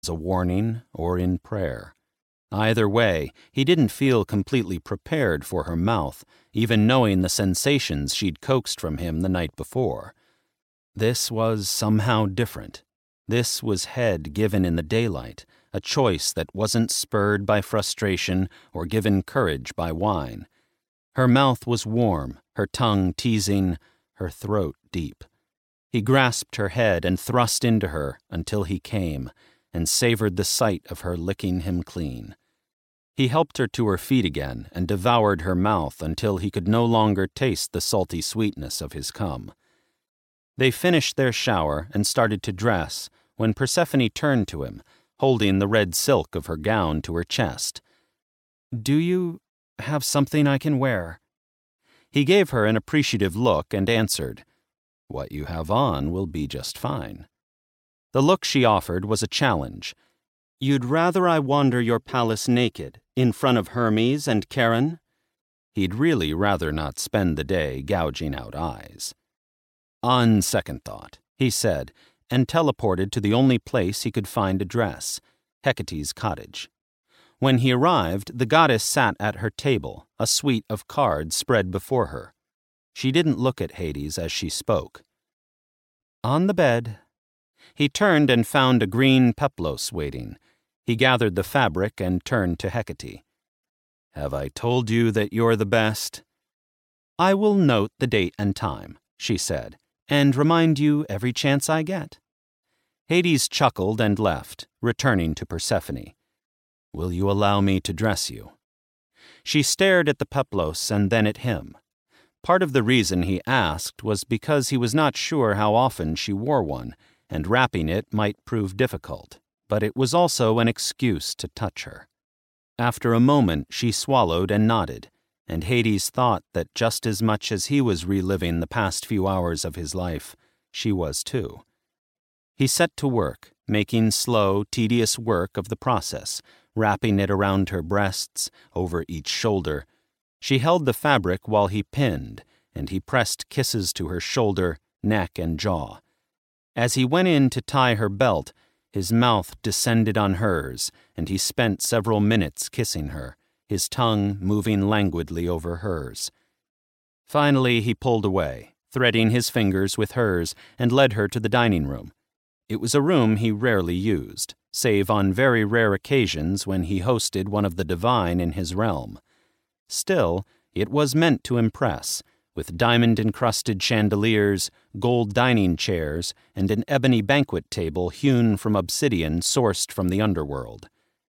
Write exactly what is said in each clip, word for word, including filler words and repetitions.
as a warning or in prayer. Either way, he didn't feel completely prepared for her mouth, even knowing the sensations she'd coaxed from him the night before. This was somehow different. This was head given in the daylight, a choice that wasn't spurred by frustration or given courage by wine. Her mouth was warm, her tongue teasing, her throat deep. He grasped her head and thrust into her until he came, and savored the sight of her licking him clean. He helped her to her feet again and devoured her mouth until he could no longer taste the salty sweetness of his cum. They finished their shower and started to dress when Persephone turned to him, holding the red silk of her gown to her chest. "Do you have something I can wear?" He gave her an appreciative look and answered, "What you have on will be just fine." The look she offered was a challenge. "You'd rather I wander your palace naked, in front of Hermes and Charon?" He'd really rather not spend the day gouging out eyes. "On second thought," he said, and teleported to the only place he could find a dress, Hecate's cottage. When he arrived, the goddess sat at her table, a suite of cards spread before her. She didn't look at Hades as she spoke. "On the bed." He turned and found a green peplos waiting. He gathered the fabric and turned to Hecate. "Have I told you that you're the best?" "I will note the date and time," she said, "and remind you every chance I get." Hades chuckled and left, returning to Persephone. "Will you allow me to dress you?" She stared at the peplos and then at him. Part of the reason he asked was because he was not sure how often she wore one, and wrapping it might prove difficult, but it was also an excuse to touch her. After a moment, she swallowed and nodded, and Hades thought that just as much as he was reliving the past few hours of his life, she was too. He set to work, making slow, tedious work of the process, wrapping it around her breasts, over each shoulder. She held the fabric while he pinned, and he pressed kisses to her shoulder, neck, and jaw. As he went in to tie her belt, his mouth descended on hers, and he spent several minutes kissing her, his tongue moving languidly over hers. Finally, he pulled away, threading his fingers with hers, and led her to the dining room. It was a room he rarely used, save on very rare occasions when he hosted one of the divine in his realm. Still, it was meant to impress, with diamond-encrusted chandeliers, gold dining chairs, and an ebony banquet table hewn from obsidian sourced from the underworld.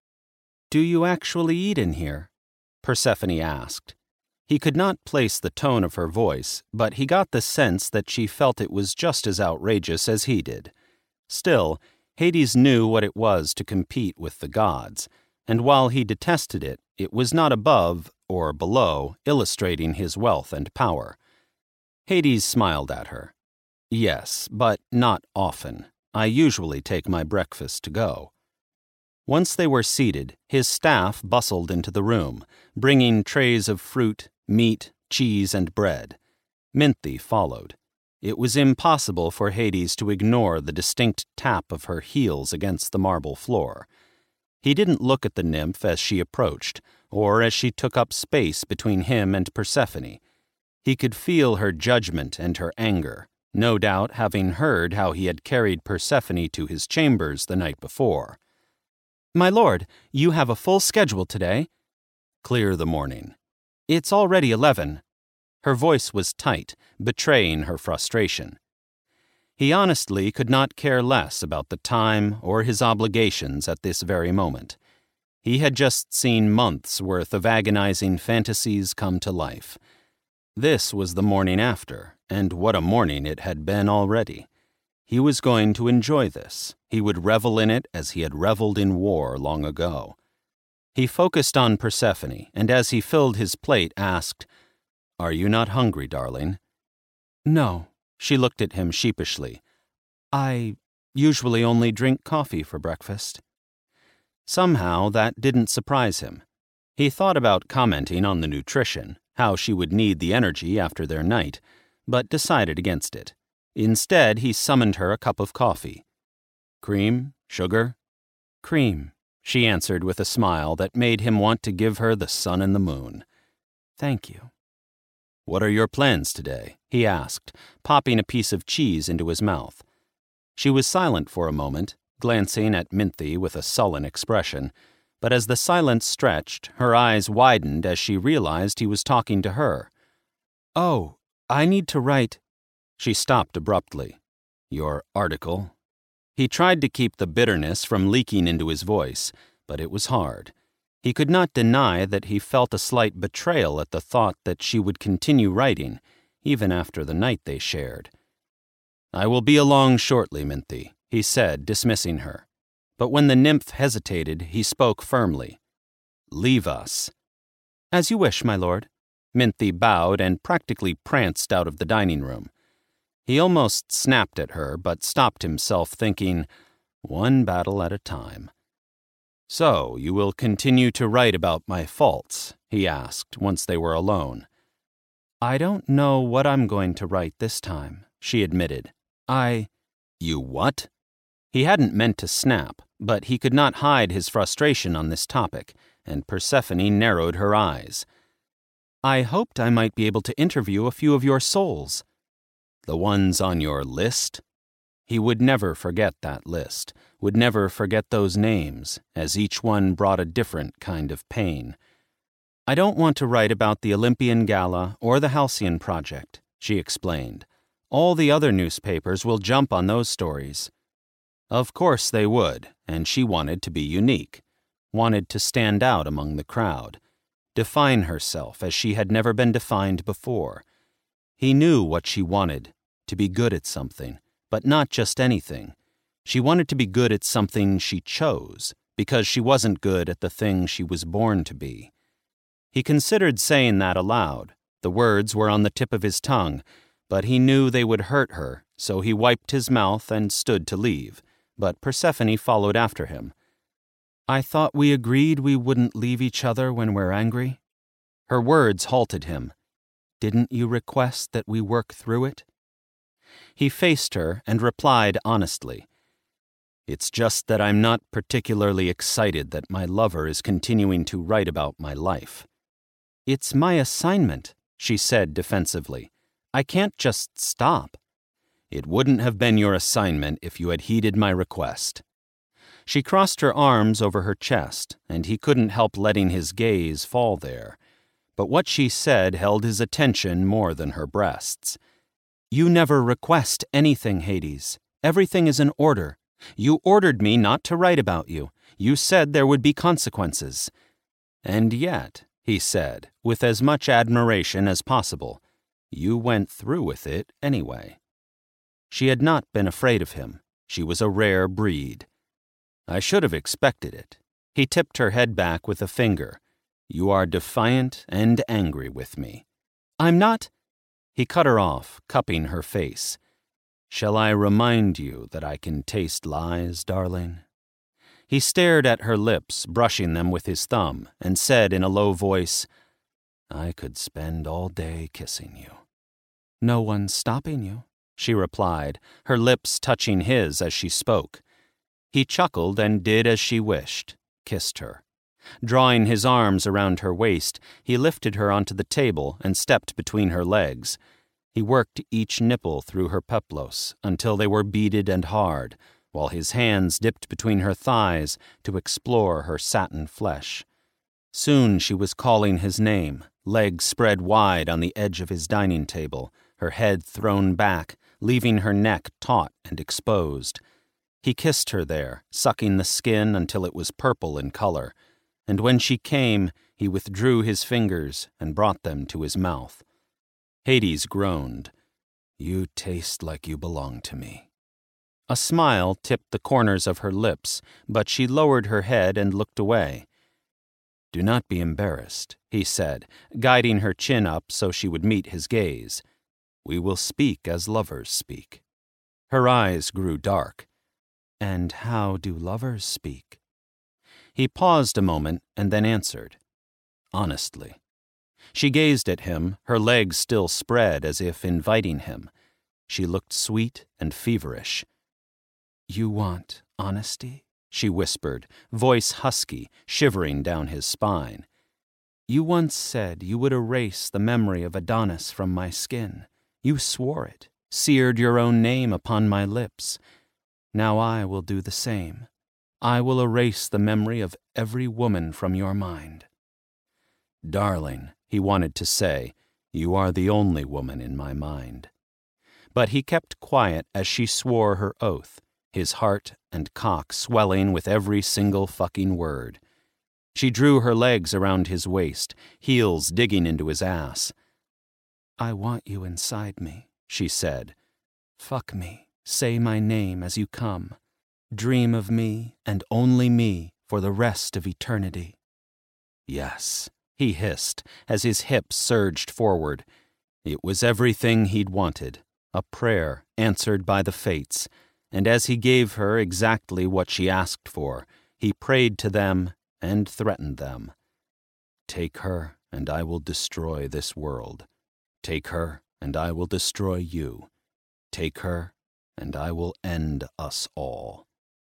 "Do you actually eat in here?" Persephone asked. He could not place the tone of her voice, but he got the sense that she felt it was just as outrageous as he did. Still, Hades knew what it was to compete with the gods, and while he detested it, it was not above, or below, illustrating his wealth and power. Hades smiled at her. "Yes, but not often. I usually take my breakfast to go." Once they were seated, his staff bustled into the room, bringing trays of fruit, meat, cheese, and bread. Minthe followed. It was impossible for Hades to ignore the distinct tap of her heels against the marble floor. He didn't look at the nymph as she approached, or as she took up space between him and Persephone. He could feel her judgment and her anger, no doubt having heard how he had carried Persephone to his chambers the night before. "My lord, you have a full schedule today." "Clear the morning." "It's already eleven." Her voice was tight, betraying her frustration. He honestly could not care less about the time or his obligations at this very moment. He had just seen months' worth of agonizing fantasies come to life. This was the morning after, and what a morning it had been already. He was going to enjoy this. He would revel in it as he had reveled in war long ago. He focused on Persephone, and as he filled his plate asked, "Are you not hungry, darling?" "No." She looked at him sheepishly. "I usually only drink coffee for breakfast." Somehow that didn't surprise him. He thought about commenting on the nutrition, how she would need the energy after their night, but decided against it. Instead, he summoned her a cup of coffee. "Cream? Sugar?" Cream, she answered with a smile that made him want to give her the sun and the moon. Thank you. What are your plans today? He asked, popping a piece of cheese into his mouth. She was silent for a moment, glancing at Minthy with a sullen expression, but as the silence stretched, her eyes widened as she realized he was talking to her. Oh, I need to write. She stopped abruptly. Your article? He tried to keep the bitterness from leaking into his voice, but it was hard. He could not deny that he felt a slight betrayal at the thought that she would continue writing, even after the night they shared. I will be along shortly, Minthy, he said, dismissing her. But when the nymph hesitated, he spoke firmly. Leave us. As you wish, my lord. Minthy bowed and practically pranced out of the dining room. He almost snapped at her, but stopped himself, thinking, one battle at a time. So, you will continue to write about my faults? He asked, once they were alone. I don't know what I'm going to write this time, she admitted. I... You what? He hadn't meant to snap, but he could not hide his frustration on this topic, and Persephone narrowed her eyes. I hoped I might be able to interview a few of your souls. The ones on your list? He would never forget that list, would never forget those names, as each one brought a different kind of pain. I don't want to write about the Olympian Gala or the Halcyon Project, she explained. All the other newspapers will jump on those stories. Of course they would, and she wanted to be unique, wanted to stand out among the crowd, define herself as she had never been defined before. He knew what she wanted, to be good at something, but not just anything. She wanted to be good at something she chose, because she wasn't good at the thing she was born to be. He considered saying that aloud. The words were on the tip of his tongue, but he knew they would hurt her, so he wiped his mouth and stood to leave, but Persephone followed after him. I thought we agreed we wouldn't leave each other when we're angry. Her words halted him. Didn't you request that we work through it? He faced her and replied honestly. It's just that I'm not particularly excited that my lover is continuing to write about my life. It's my assignment, she said defensively. I can't just stop. It wouldn't have been your assignment if you had heeded my request. She crossed her arms over her chest, and he couldn't help letting his gaze fall there. But what she said held his attention more than her breasts. You never request anything, Hades. Everything is in order. You ordered me not to write about you. You said there would be consequences. And yet, he said, with as much admiration as possible, you went through with it anyway. She had not been afraid of him. She was a rare breed. I should have expected it. He tipped her head back with a finger. You are defiant and angry with me. I'm not. He cut her off, cupping her face. Shall I remind you that I can taste lies, darling? He stared at her lips, brushing them with his thumb, and said in a low voice, I could spend all day kissing you. No one's stopping you, she replied, her lips touching his as she spoke. He chuckled and did as she wished, kissed her. Drawing his arms around her waist, he lifted her onto the table and stepped between her legs. He worked each nipple through her peplos until they were beaded and hard, while his hands dipped between her thighs to explore her satin flesh. Soon she was calling his name, legs spread wide on the edge of his dining table, her head thrown back, leaving her neck taut and exposed. He kissed her there, sucking the skin until it was purple in color, and when she came, he withdrew his fingers and brought them to his mouth. Hades groaned. You taste like you belong to me. A smile tipped the corners of her lips, but she lowered her head and looked away. Do not be embarrassed, he said, guiding her chin up so she would meet his gaze. We will speak as lovers speak. Her eyes grew dark. And how do lovers speak? He paused a moment and then answered. Honestly. She gazed at him, her legs still spread as if inviting him. She looked sweet and feverish. You want honesty? she whispered, voice husky, shivering down his spine. "You once said you would erase the memory of Adonis from my skin. You swore it, seared your own name upon my lips. Now I will do the same. I will erase the memory of every woman from your mind." "Darling," he wanted to say, "you are the only woman in my mind." But he kept quiet as she swore her oath, his heart and cock swelling with every single fucking word. She drew her legs around his waist, heels digging into his ass. "I want you inside me," she said. "Fuck me, say my name as you come. Dream of me and only me for the rest of eternity." "Yes," he hissed as his hips surged forward. It was everything he'd wanted, a prayer answered by the fates, and as he gave her exactly what she asked for, he prayed to them and threatened them. "Take her, and I will destroy this world. Take her, and I will destroy you. Take her, and I will end us all."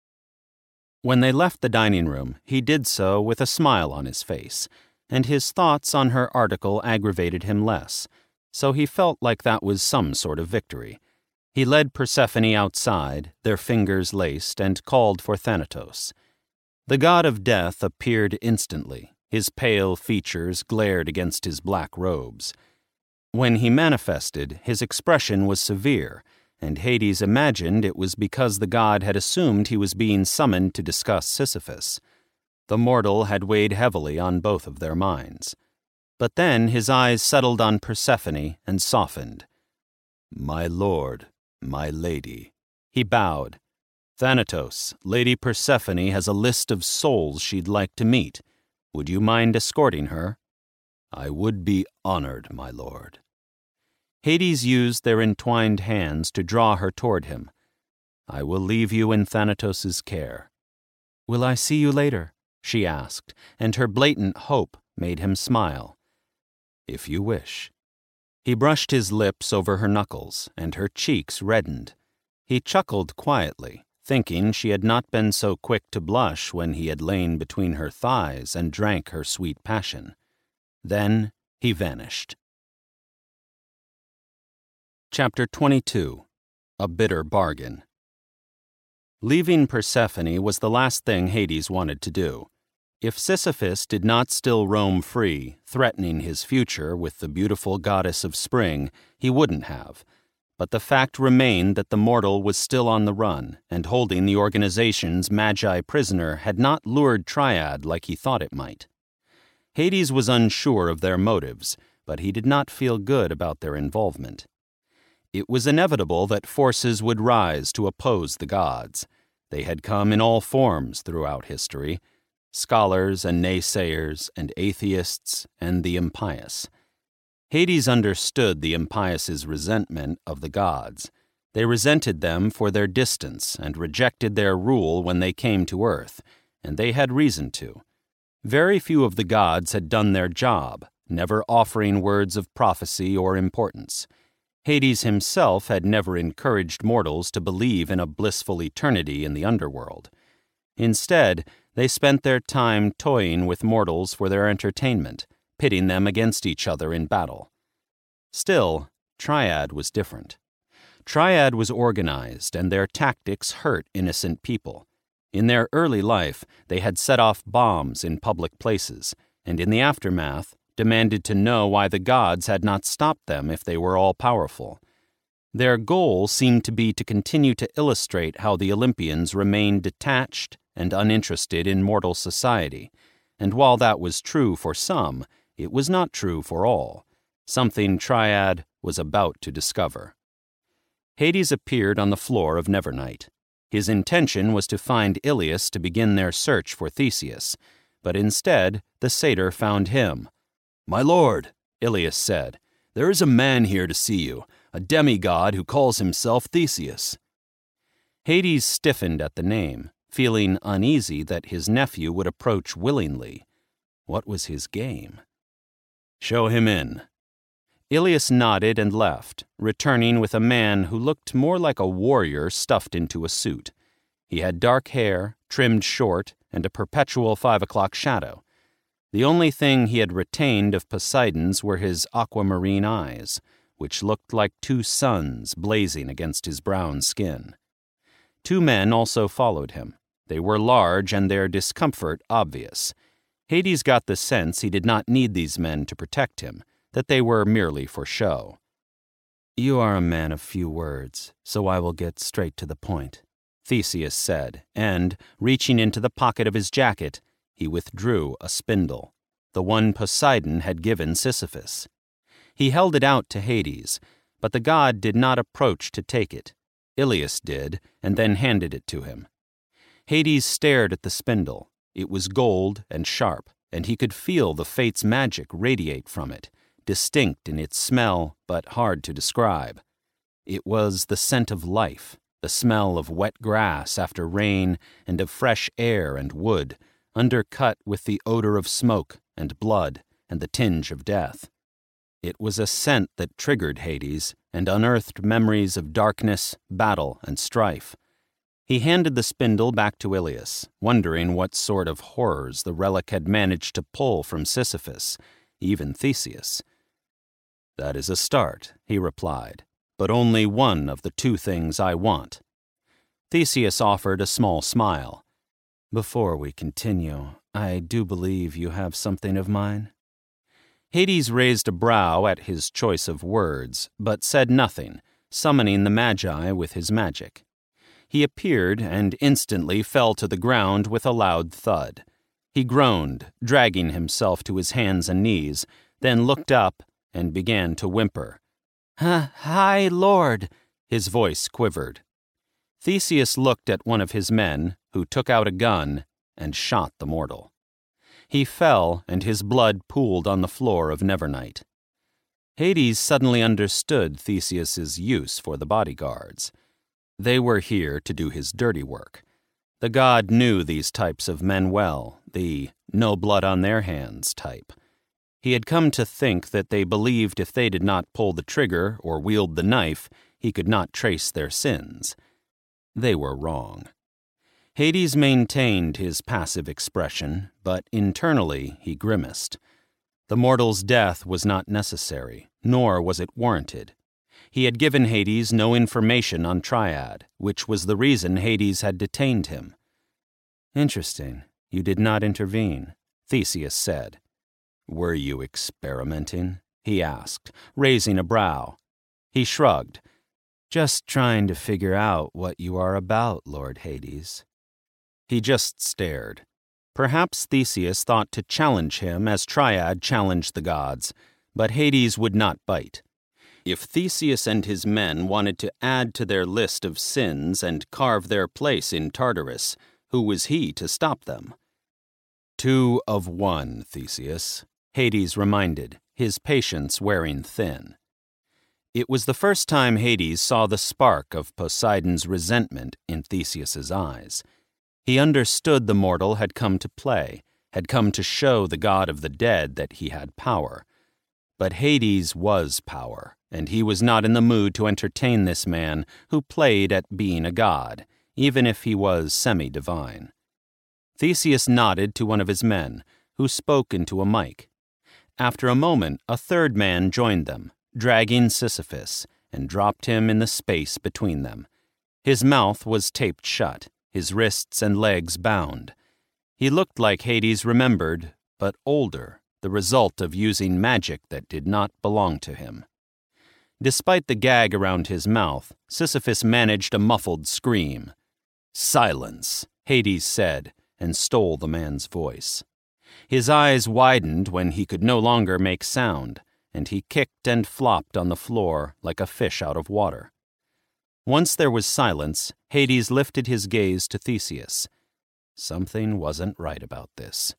When they left the dining room, he did so with a smile on his face, and his thoughts on her article aggravated him less, so he felt like that was some sort of victory. He led Persephone outside, their fingers laced, and called for Thanatos. The god of death appeared instantly. His pale features glared against his black robes. When he manifested, his expression was severe, and Hades imagined it was because the god had assumed he was being summoned to discuss Sisyphus. The mortal had weighed heavily on both of their minds. But then his eyes settled on Persephone and softened. "My lord, my lady," he bowed. "Thanatos, Lady Persephone has a list of souls she'd like to meet. Would you mind escorting her?" "I would be honored, my lord." Hades used their entwined hands to draw her toward him. "I will leave you in Thanatos's care." "Will I see you later?" she asked, and her blatant hope made him smile. "If you wish." He brushed his lips over her knuckles, and her cheeks reddened. He chuckled quietly, thinking she had not been so quick to blush when he had lain between her thighs and drank her sweet passion. Then he vanished. Chapter twenty-two. A Bitter Bargain. Leaving Persephone was the last thing Hades wanted to do. If Sisyphus did not still roam free, threatening his future with the beautiful goddess of spring, he wouldn't have. But the fact remained that the mortal was still on the run, and holding the organization's magi prisoner had not lured Triad like he thought it might. Hades was unsure of their motives, but he did not feel good about their involvement. It was inevitable that forces would rise to oppose the gods. They had come in all forms throughout history. Scholars and naysayers and atheists and the impious. Hades understood the impious' resentment of the gods. They resented them for their distance and rejected their rule when they came to Earth, and they had reason to. Very few of the gods had done their job, never offering words of prophecy or importance. Hades himself had never encouraged mortals to believe in a blissful eternity in the underworld. Instead, they spent their time toying with mortals for their entertainment, pitting them against each other in battle. Still, Triad was different. Triad was organized, and their tactics hurt innocent people. In their early life, they had set off bombs in public places, and in the aftermath, demanded to know why the gods had not stopped them if they were all-powerful. Their goal seemed to be to continue to illustrate how the Olympians remained detached and uninterested in mortal society, and while that was true for some, it was not true for all, something Triad was about to discover. Hades appeared on the floor of Nevernight. His intention was to find Ilias to begin their search for Theseus, but instead the satyr found him. "My lord," Ilias said, "there is a man here to see you, a demigod who calls himself Theseus." Hades stiffened at the name, feeling uneasy that his nephew would approach willingly. What was his game? "Show him in." Ilias nodded and left, returning with a man who looked more like a warrior stuffed into a suit. He had dark hair, trimmed short, and a perpetual five o'clock shadow. The only thing he had retained of Poseidon's were his aquamarine eyes, which looked like two suns blazing against his brown skin. Two men also followed him. They were large and their discomfort obvious. Hades got the sense he did not need these men to protect him, that they were merely for show. "You are a man of few words, so I will get straight to the point," Theseus said, and, reaching into the pocket of his jacket, he withdrew a spindle, the one Poseidon had given Sisyphus. He held it out to Hades, but the god did not approach to take it. Ilius did, and then handed it to him. Hades stared at the spindle. It was gold and sharp, and he could feel the fate's magic radiate from it, distinct in its smell but hard to describe. It was the scent of life, the smell of wet grass after rain and of fresh air and wood, undercut with the odor of smoke and blood and the tinge of death. It was a scent that triggered Hades and unearthed memories of darkness, battle, and strife. He handed the spindle back to Ilius, wondering what sort of horrors the relic had managed to pull from Sisyphus, even Theseus. "That is a start," he replied, "but only one of the two things I want." Theseus offered a small smile. "Before we continue, I do believe you have something of mine." Hades raised a brow at his choice of words, but said nothing, summoning the Magi with his magic. He appeared and instantly fell to the ground with a loud thud. He groaned, dragging himself to his hands and knees, then looked up and began to whimper. "Hi, Lord," his voice quivered. Theseus looked at one of his men, who took out a gun and shot the mortal. He fell, and his blood pooled on the floor of Nevernight. Hades suddenly understood Theseus's use for the bodyguards. They were here to do his dirty work. The god knew these types of men well, the no blood on their hands type. He had come to think that they believed if they did not pull the trigger or wield the knife, he could not trace their sins. They were wrong. Hades maintained his passive expression, but internally he grimaced. The mortal's death was not necessary, nor was it warranted. He had given Hades no information on Triad, which was the reason Hades had detained him. "Interesting. You did not intervene," Theseus said. "Were you experimenting?" he asked, raising a brow. He shrugged. "Just trying to figure out what you are about, Lord Hades." He just stared. Perhaps Theseus thought to challenge him as Triad challenged the gods, but Hades would not bite. If Theseus and his men wanted to add to their list of sins and carve their place in Tartarus, who was he to stop them? "Two of one, Theseus," Hades reminded, his patience wearing thin. It was the first time Hades saw the spark of Poseidon's resentment in Theseus's eyes. He understood the mortal had come to play, had come to show the god of the dead that he had power. But Hades was power, and he was not in the mood to entertain this man who played at being a god, even if he was semi-divine. Theseus nodded to one of his men, who spoke into a mic. After a moment, a third man joined them, dragging Sisyphus, and dropped him in the space between them. His mouth was taped shut, his wrists and legs bound. He looked like Hades remembered, but older, the result of using magic that did not belong to him. Despite the gag around his mouth, Sisyphus managed a muffled scream. "Silence," Hades said, and stole the man's voice. His eyes widened when he could no longer make sound, and he kicked and flopped on the floor like a fish out of water. Once there was silence, Hades lifted his gaze to Theseus. Something wasn't right about this.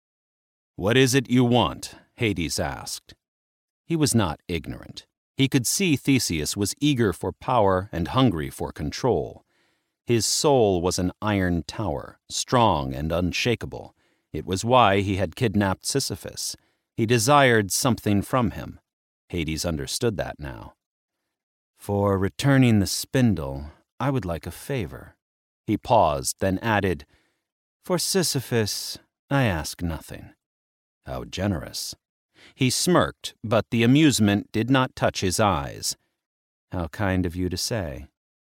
"What is it you want?" Hades asked. He was not ignorant. He could see Theseus was eager for power and hungry for control. His soul was an iron tower, strong and unshakable. It was why he had kidnapped Sisyphus. He desired something from him. Hades understood that now. "For returning the spindle, I would like a favor." He paused, then added, "For Sisyphus, I ask nothing." How generous. He smirked, but the amusement did not touch his eyes. How kind of you to say.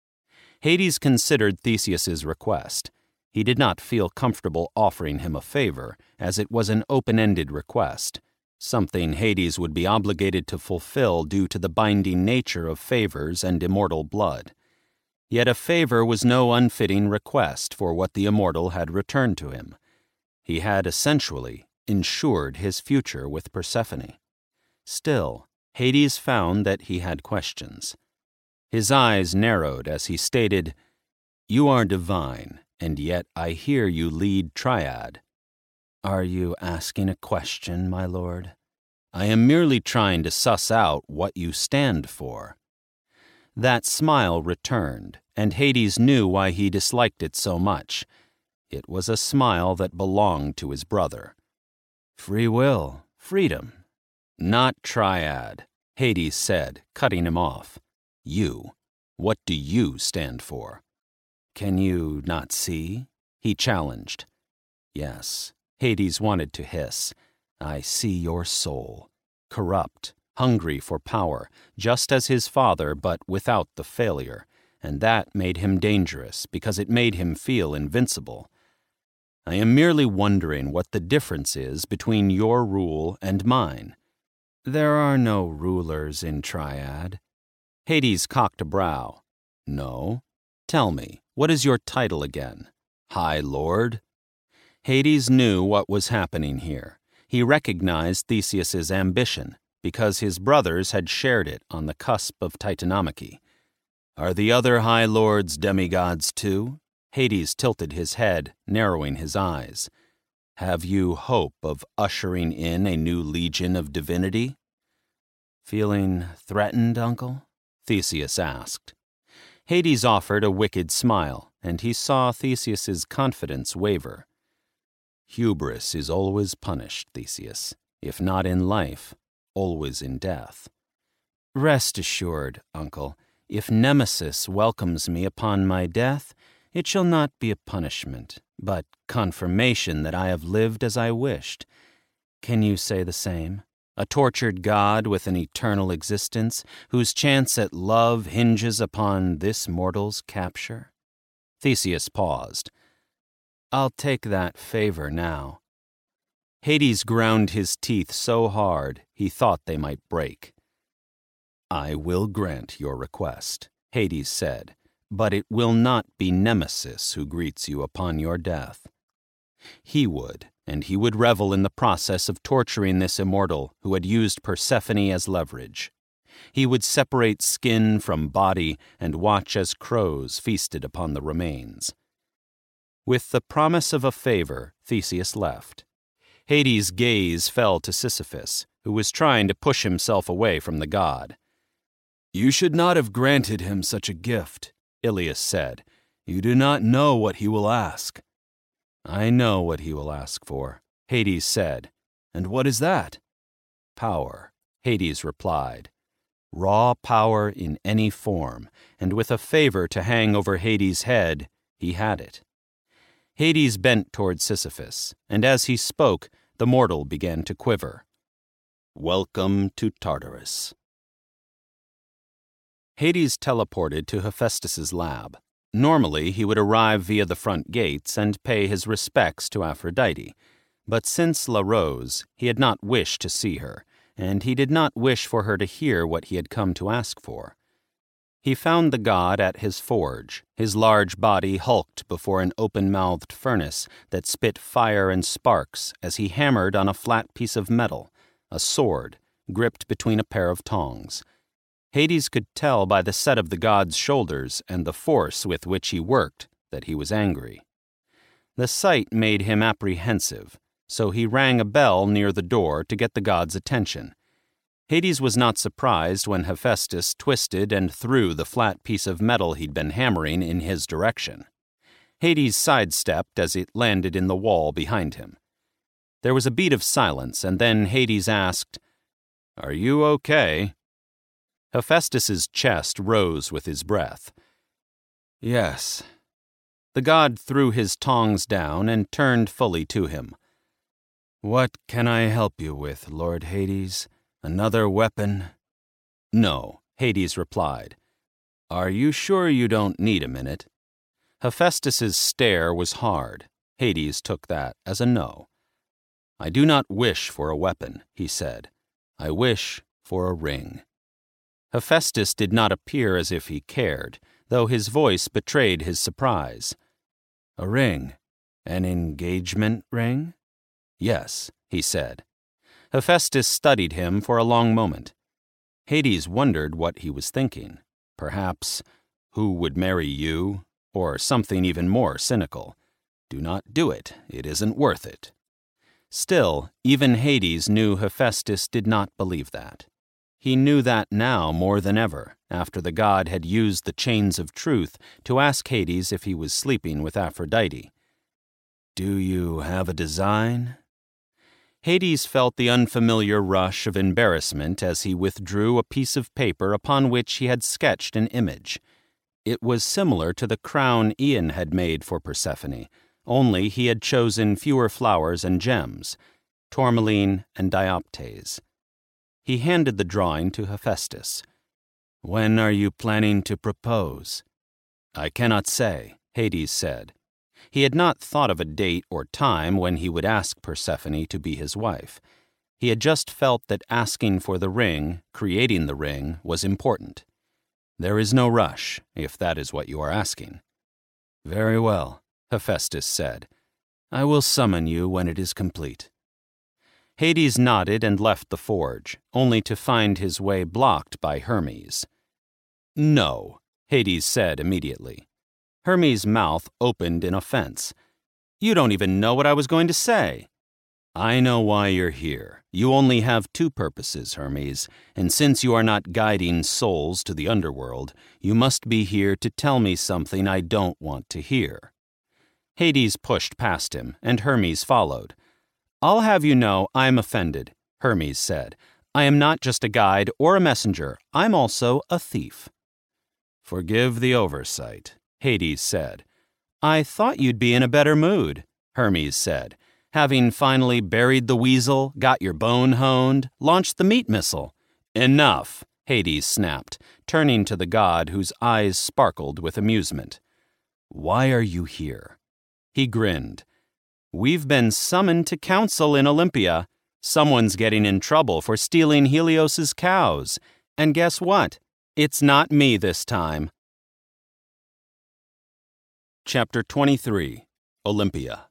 Hades considered Theseus's request. He did not feel comfortable offering him a favor, as it was an open-ended request, something Hades would be obligated to fulfill due to the binding nature of favors and immortal blood. Yet a favor was no unfitting request for what the immortal had returned to him. He had essentially ensured his future with Persephone. Still, Hades found that he had questions. His eyes narrowed as he stated, "You are divine, and yet I hear you lead Triad." "Are you asking a question, my lord?" "I am merely trying to suss out what you stand for." That smile returned, and Hades knew why he disliked it so much. It was a smile that belonged to his brother. "Free will, freedom." "Not Triad," Hades said, cutting him off. "You. What do you stand for?" "Can you not see?" he challenged. "Yes," Hades wanted to hiss. "I see your soul. Corrupt, hungry for power, just as his father, but without the failure, and that made him dangerous because it made him feel invincible. I am merely wondering what the difference is between your rule and mine." "There are no rulers in Triad." Hades cocked a brow. "No? Tell me, what is your title again? High Lord?" Hades knew what was happening here. He recognized Theseus's ambition, because his brothers had shared it on the cusp of Titanomachy. "Are the other High Lords demigods too?" Hades tilted his head, narrowing his eyes. "Have you hope of ushering in a new legion of divinity?" "Feeling threatened, uncle?" Theseus asked. Hades offered a wicked smile, and he saw Theseus's confidence waver. "Hubris is always punished, Theseus, if not in life, always in death." "Rest assured, uncle, if Nemesis welcomes me upon my death, it shall not be a punishment, but confirmation that I have lived as I wished. Can you say the same? A tortured god with an eternal existence, whose chance at love hinges upon this mortal's capture?" Theseus paused. "I'll take that favor now." Hades ground his teeth so hard he thought they might break. "I will grant your request," Hades said, "but it will not be Nemesis who greets you upon your death. He would, and he would revel in the process of torturing this immortal who had used Persephone as leverage. He would separate skin from body and watch as crows feasted upon the remains." With the promise of a favor, Theseus left. Hades' gaze fell to Sisyphus, who was trying to push himself away from the god. "You should not have granted him such a gift," Ilius said. "You do not know what he will ask." "I know what he will ask for," Hades said. "And what is that?" "Power," Hades replied. Raw power in any form, and with a favor to hang over Hades' head, he had it. Hades bent toward Sisyphus, and as he spoke, the mortal began to quiver. "Welcome to Tartarus." Hades teleported to Hephaestus's lab. Normally, he would arrive via the front gates and pay his respects to Aphrodite, but since La Rose, he had not wished to see her, and he did not wish for her to hear what he had come to ask for. He found the god at his forge, his large body hulked before an open-mouthed furnace that spit fire and sparks as he hammered on a flat piece of metal, a sword, gripped between a pair of tongs. Hades could tell by the set of the god's shoulders and the force with which he worked that he was angry. The sight made him apprehensive, so he rang a bell near the door to get the god's attention. Hades was not surprised when Hephaestus twisted and threw the flat piece of metal he'd been hammering in his direction. Hades sidestepped as it landed in the wall behind him. There was a beat of silence, and then Hades asked, "Are you okay?" Hephaestus's chest rose with his breath. "Yes." The god threw his tongs down and turned fully to him. "What can I help you with, Lord Hades? Another weapon?" "No," Hades replied. "Are you sure you don't need a minute?" Hephaestus's stare was hard. Hades took that as a no. "I do not wish for a weapon," he said. "I wish for a ring." Hephaestus did not appear as if he cared, though his voice betrayed his surprise. "A ring? An engagement ring?" "Yes," he said. Hephaestus studied him for a long moment. Hades wondered what he was thinking. Perhaps, "Who would marry you?" Or something even more cynical. "Do not do it. It isn't worth it." Still, even Hades knew Hephaestus did not believe that. He knew that now more than ever, after the god had used the chains of truth to ask Hades if he was sleeping with Aphrodite. "Do you have a design?" Hades felt the unfamiliar rush of embarrassment as he withdrew a piece of paper upon which he had sketched an image. It was similar to the crown Ian had made for Persephone, only he had chosen fewer flowers and gems, tourmaline and dioptase. He handed the drawing to Hephaestus. "When are you planning to propose?" "I cannot say," Hades said. He had not thought of a date or time when he would ask Persephone to be his wife. He had just felt that asking for the ring, creating the ring, was important. "There is no rush, if that is what you are asking." "Very well," Hephaestus said. "I will summon you when it is complete." Hades nodded and left the forge, only to find his way blocked by Hermes. "No," Hades said immediately. Hermes' mouth opened in offense. "You don't even know what I was going to say." "I know why you're here. You only have two purposes, Hermes, and since you are not guiding souls to the underworld, you must be here to tell me something I don't want to hear." Hades pushed past him, and Hermes followed. "I'll have you know I'm offended," Hermes said. "I am not just a guide or a messenger. I'm also a thief." "Forgive the oversight," Hades said. "I thought you'd be in a better mood," Hermes said. "Having finally buried the weasel, got your bone honed, launched the meat missile." "Enough," Hades snapped, turning to the god whose eyes sparkled with amusement. "Why are you here?" He grinned. "We've been summoned to council in Olympia. Someone's getting in trouble for stealing Helios's cows. And guess what? It's not me this time." Chapter twenty-three. Olympia.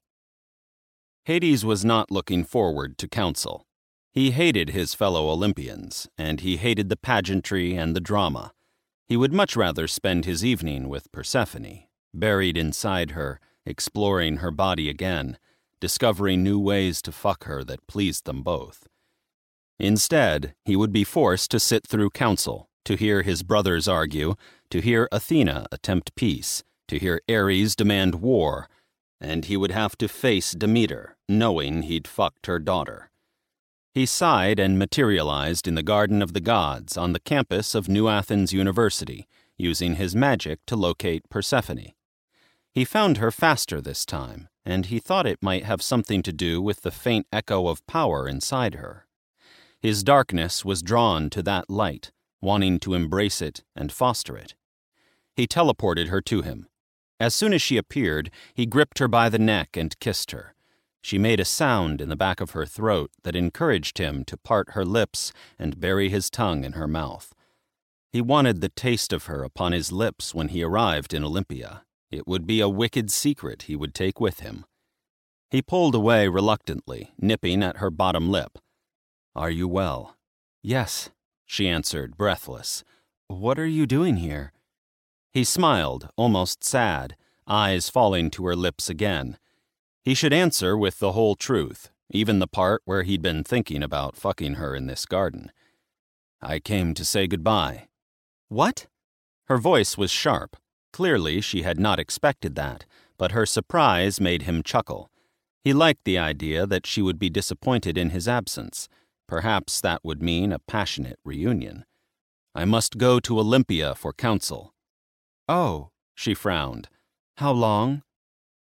Hades was not looking forward to council. He hated his fellow Olympians, and he hated the pageantry and the drama. He would much rather spend his evening with Persephone, buried inside her, exploring her body again, discovering new ways to fuck her that pleased them both. Instead, he would be forced to sit through council, to hear his brothers argue, to hear Athena attempt peace, to hear Ares demand war, and he would have to face Demeter, knowing he'd fucked her daughter. He sighed and materialized in the Garden of the Gods on the campus of New Athens University, using his magic to locate Persephone. He found her faster this time, and he thought it might have something to do with the faint echo of power inside her. His darkness was drawn to that light, wanting to embrace it and foster it. He teleported her to him. As soon as she appeared, he gripped her by the neck and kissed her. She made a sound in the back of her throat that encouraged him to part her lips and bury his tongue in her mouth. He wanted the taste of her upon his lips when he arrived in Olympia. It would be a wicked secret he would take with him. He pulled away reluctantly, nipping at her bottom lip. "Are you well?" "Yes," she answered, breathless. "What are you doing here?" He smiled, almost sad, eyes falling to her lips again. He should answer with the whole truth, even the part where he'd been thinking about fucking her in this garden. "I came to say goodbye." "What?" Her voice was sharp. Clearly, she had not expected that, but her surprise made him chuckle. He liked the idea that she would be disappointed in his absence. Perhaps that would mean a passionate reunion. "I must go to Olympia for council." "Oh," she frowned. "How long?"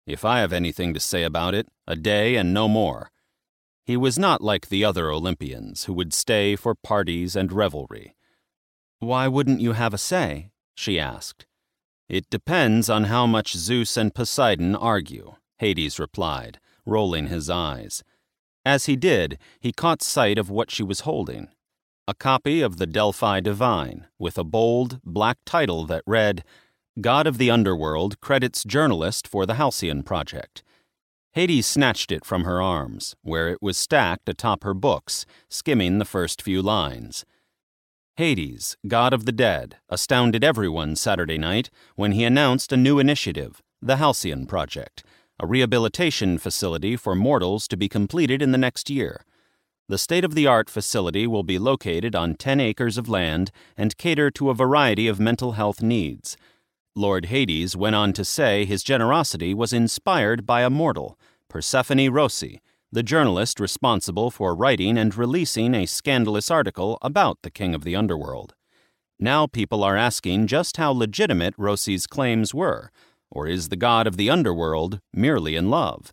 If I have anything to say about it, a day and no more. He was not like the other Olympians, who would stay for parties and revelry. Why wouldn't you have a say? She asked. It depends on how much Zeus and Poseidon argue, Hades replied, rolling his eyes. As he did, he caught sight of what she was holding. A copy of the Delphi Divine, with a bold, black title that read, God of the Underworld credits journalist for the Halcyon Project. Hades snatched it from her arms, where it was stacked atop her books, skimming the first few lines. Hades, God of the Dead, astounded everyone Saturday night when he announced a new initiative, the Halcyon Project, a rehabilitation facility for mortals to be completed in the next year. The state-of-the-art facility will be located on ten acres of land and cater to a variety of mental health needs. Lord Hades went on to say his generosity was inspired by a mortal, Persephone Rossi, the journalist responsible for writing and releasing a scandalous article about the King of the Underworld. Now people are asking just how legitimate Rossi's claims were, or is the god of the underworld merely in love?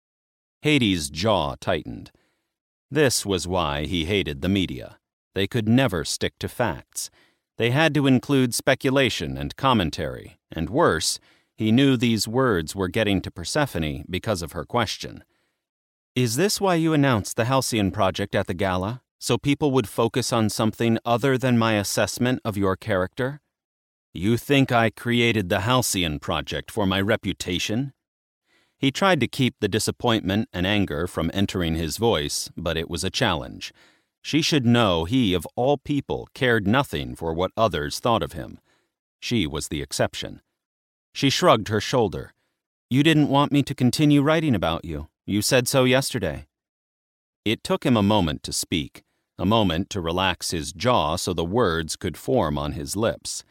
Hades' jaw tightened. This was why he hated the media. They could never stick to facts. They had to include speculation and commentary, and worse, he knew these words were getting to Persephone because of her question. Is this why you announced the Halcyon Project at the gala, so people would focus on something other than my assessment of your character? You think I created the Halcyon Project for my reputation? He tried to keep the disappointment and anger from entering his voice, but it was a challenge. She should know he, of all people, cared nothing for what others thought of him. She was the exception. She shrugged her shoulder. You didn't want me to continue writing about you. You said so yesterday. It took him a moment to speak, a moment to relax his jaw so the words could form on his lips.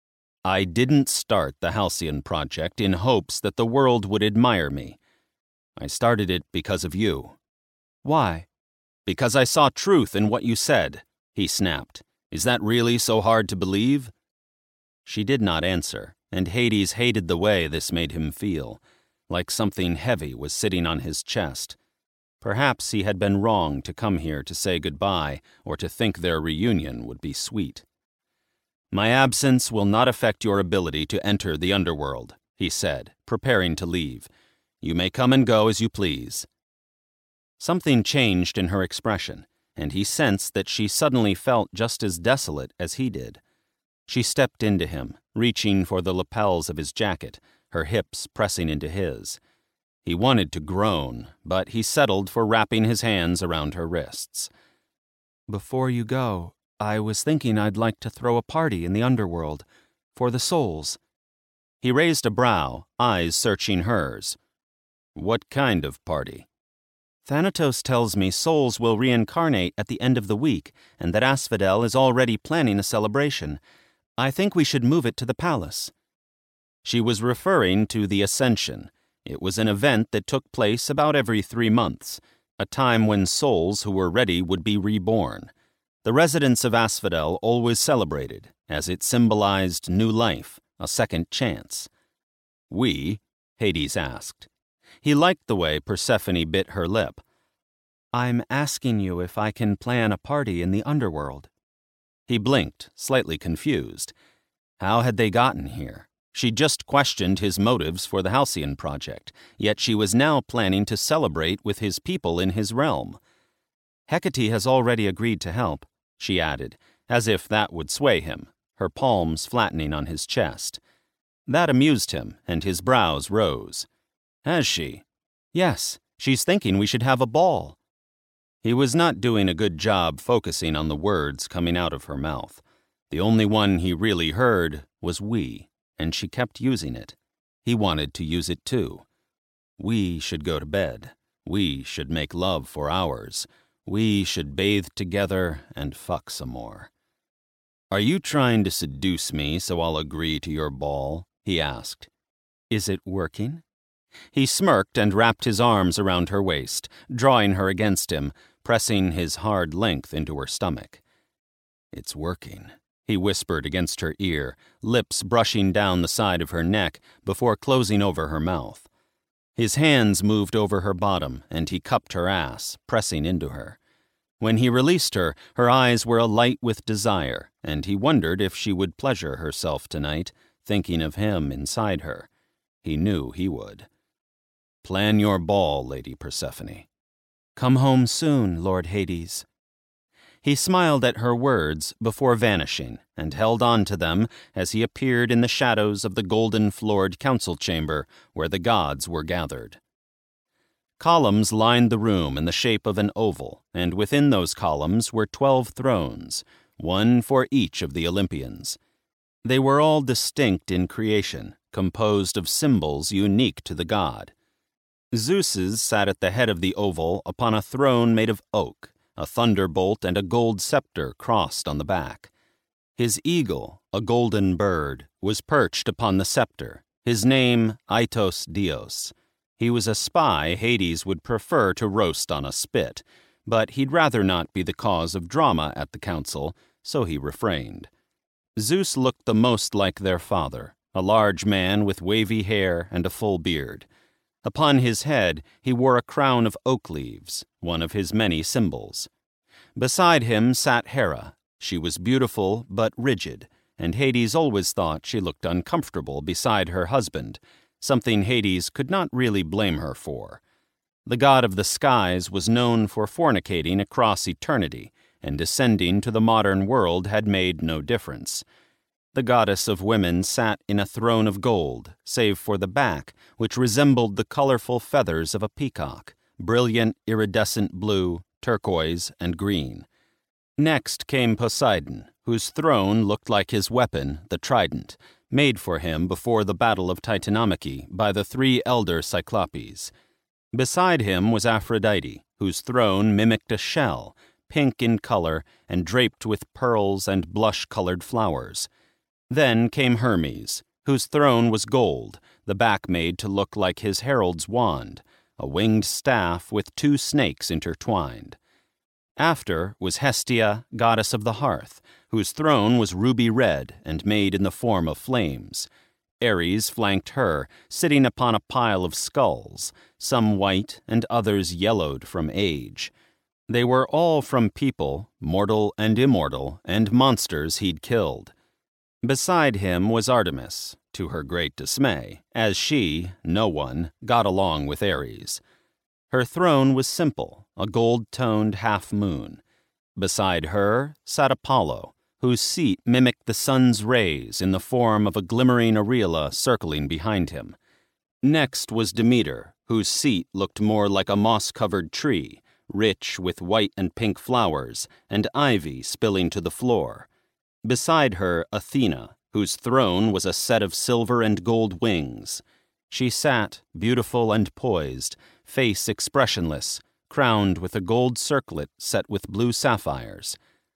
I didn't start the Halcyon Project in hopes that the world would admire me. I started it because of you. Why? Because I saw truth in what you said, he snapped. Is that really so hard to believe? She did not answer, and Hades hated the way this made him feel, like something heavy was sitting on his chest. Perhaps he had been wrong to come here to say goodbye or to think their reunion would be sweet. My absence will not affect your ability to enter the underworld, he said, preparing to leave. You may come and go as you please. Something changed in her expression, and he sensed that she suddenly felt just as desolate as he did. She stepped into him, reaching for the lapels of his jacket, her hips pressing into his. He wanted to groan, but he settled for wrapping his hands around her wrists. Before you go, I was thinking I'd like to throw a party in the underworld, for the souls. He raised a brow, eyes searching hers. What kind of party? Thanatos tells me souls will reincarnate at the end of the week, and that Asphodel is already planning a celebration. I think we should move it to the palace. She was referring to the Ascension. It was an event that took place about every three months, a time when souls who were ready would be reborn. The residents of Asphodel always celebrated, as it symbolized new life, a second chance. We? Hades asked. He liked the way Persephone bit her lip. I'm asking you if I can plan a party in the underworld. He blinked, slightly confused. How had they gotten here? She just questioned his motives for the Halcyon Project, yet she was now planning to celebrate with his people in his realm. Hecate has already agreed to help, she added, as if that would sway him, her palms flattening on his chest. That amused him, and his brows rose. Has she? Yes, she's thinking we should have a ball. He was not doing a good job focusing on the words coming out of her mouth. The only one he really heard was we, and she kept using it. He wanted to use it too. We should go to bed. We should make love for hours. We should bathe together and fuck some more. Are you trying to seduce me so I'll agree to your ball? He asked. Is it working? He smirked and wrapped his arms around her waist, drawing her against him, pressing his hard length into her stomach. It's working, he whispered against her ear, lips brushing down the side of her neck before closing over her mouth. His hands moved over her bottom, and he cupped her ass, pressing into her. When he released her, her eyes were alight with desire, and he wondered if she would pleasure herself tonight, thinking of him inside her. He knew he would. "Plan your ball, Lady Persephone." "Come home soon, Lord Hades." He smiled at her words before vanishing, and held on to them as he appeared in the shadows of the golden-floored council chamber where the gods were gathered. Columns lined the room in the shape of an oval, and within those columns were twelve thrones, one for each of the Olympians. They were all distinct in creation, composed of symbols unique to the god. Zeus's sat at the head of the oval upon a throne made of oak, a thunderbolt and a gold scepter crossed on the back. His eagle, a golden bird, was perched upon the scepter, his name Aitos Dios. He was a spy Hades would prefer to roast on a spit, but he'd rather not be the cause of drama at the council, so he refrained. Zeus looked the most like their father, a large man with wavy hair and a full beard. Upon his head he wore a crown of oak leaves, one of his many symbols. Beside him sat Hera. She was beautiful but rigid, and Hades always thought she looked uncomfortable beside her husband, something Hades could not really blame her for. The god of the skies was known for fornicating across eternity, and descending to the modern world had made no difference. The goddess of women sat in a throne of gold, save for the back, which resembled the colorful feathers of a peacock, brilliant iridescent blue, turquoise, and green. Next came Poseidon, whose throne looked like his weapon, the trident, made for him before the Battle of Titanomachy by the three elder Cyclopes. Beside him was Aphrodite, whose throne mimicked a shell, pink in color and draped with pearls and blush-colored flowers. Then came Hermes, whose throne was gold, the back made to look like his herald's wand, a winged staff with two snakes intertwined. After was Hestia, goddess of the hearth, whose throne was ruby red and made in the form of flames. Ares flanked her, sitting upon a pile of skulls, some white and others yellowed from age. They were all from people, mortal and immortal, and monsters he'd killed. Beside him was Artemis, to her great dismay, as she, no one, got along with Ares. Her throne was simple, a gold-toned half-moon. Beside her sat Apollo, whose seat mimicked the sun's rays in the form of a glimmering aureola circling behind him. Next was Demeter, whose seat looked more like a moss-covered tree, rich with white and pink flowers, and ivy spilling to the floor. Beside her, Athena, whose throne was a set of silver and gold wings. She sat, beautiful and poised, face expressionless, crowned with a gold circlet set with blue sapphires.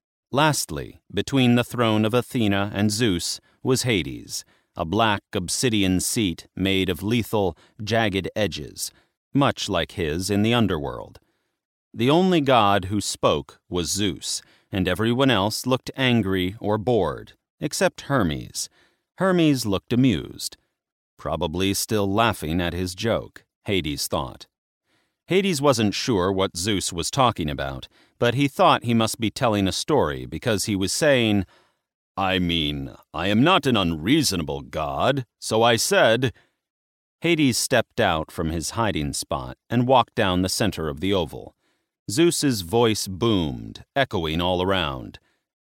Lastly, between the throne of Athena and Zeus was Hades, a black obsidian seat made of lethal, jagged edges, much like his in the underworld. The only god who spoke was Zeus, and everyone else looked angry or bored, except Hermes. Hermes looked amused. Probably still laughing at his joke, Hades thought. Hades wasn't sure what Zeus was talking about, but he thought he must be telling a story because he was saying, "I mean, I am not an unreasonable god, so I said—" Hades stepped out from his hiding spot and walked down the center of the oval. Zeus's voice boomed, echoing all around.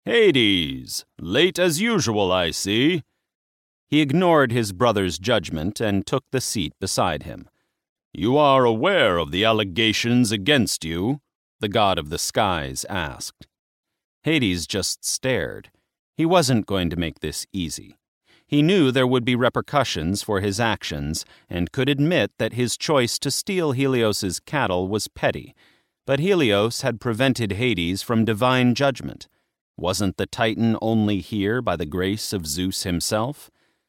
"Hades! Late as usual, I see." He ignored his brother's judgment and took the seat beside him. "You are aware of the allegations against you?" the god of the skies asked. Hades just stared. He wasn't going to make this easy. He knew there would be repercussions for his actions and could admit that his choice to steal Helios's cattle was petty, but Helios had prevented Hades from divine judgment. Wasn't the Titan only here by the grace of Zeus himself?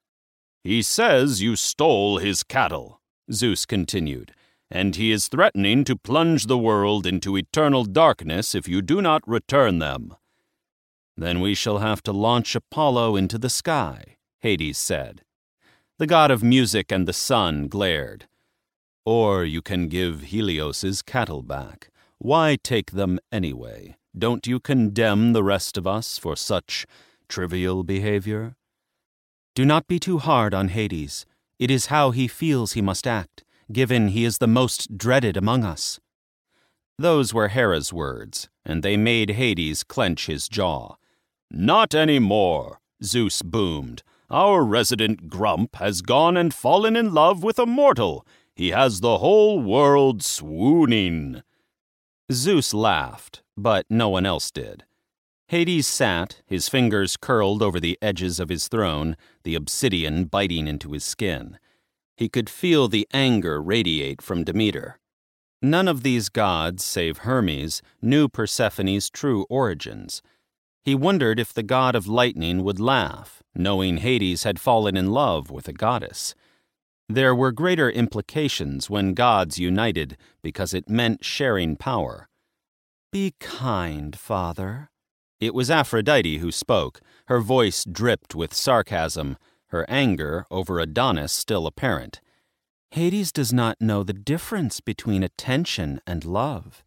"He says you stole his cattle," Zeus continued, "and he is threatening to plunge the world into eternal darkness if you do not return them." "Then we shall have to launch Apollo into the sky," Hades said. The god of music and the sun glared. Or you can give Helios's cattle back. Why take them anyway? Don't you condemn the rest of us for such trivial behavior? Do not be too hard on Hades. It is how he feels he must act, given he is the most dreaded among us. Those were Hera's words, and they made Hades clench his jaw. Not any more, Zeus boomed. Our resident grump has gone and fallen in love with a mortal. He has the whole world swooning. Zeus laughed, but no one else did. Hades sat, his fingers curled over the edges of his throne, the obsidian biting into his skin. He could feel the anger radiate from Demeter. None of these gods, save Hermes, knew Persephone's true origins. He wondered if the god of lightning would laugh, knowing Hades had fallen in love with a goddess. There were greater implications when gods united because it meant sharing power. Be kind, Father. It was Aphrodite who spoke. Her voice dripped with sarcasm, her anger over Adonis still apparent. Hades does not know the difference between attention and love.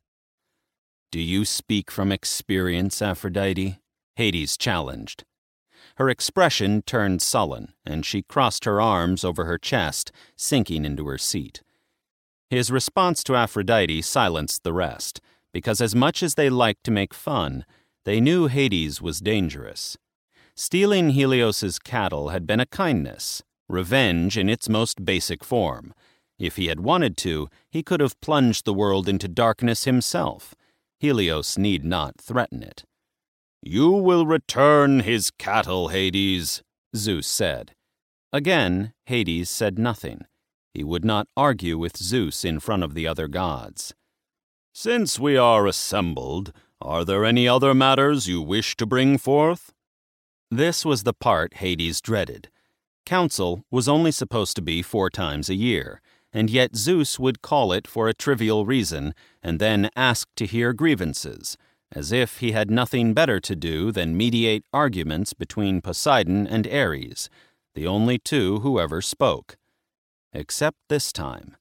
Do you speak from experience, Aphrodite? Hades challenged. Her expression turned sullen, and she crossed her arms over her chest, sinking into her seat. His response to Aphrodite silenced the rest, because as much as they liked to make fun, they knew Hades was dangerous. Stealing Helios's cattle had been a kindness, revenge in its most basic form. If he had wanted to, he could have plunged the world into darkness himself. Helios need not threaten it. You will return his cattle, Hades, Zeus said. Again, Hades said nothing. He would not argue with Zeus in front of the other gods. Since we are assembled, are there any other matters you wish to bring forth? This was the part Hades dreaded. Council was only supposed to be four times a year, and yet Zeus would call it for a trivial reason and then ask to hear grievances, as if he had nothing better to do than mediate arguments between Poseidon and Ares, the only two who ever spoke. Except this time.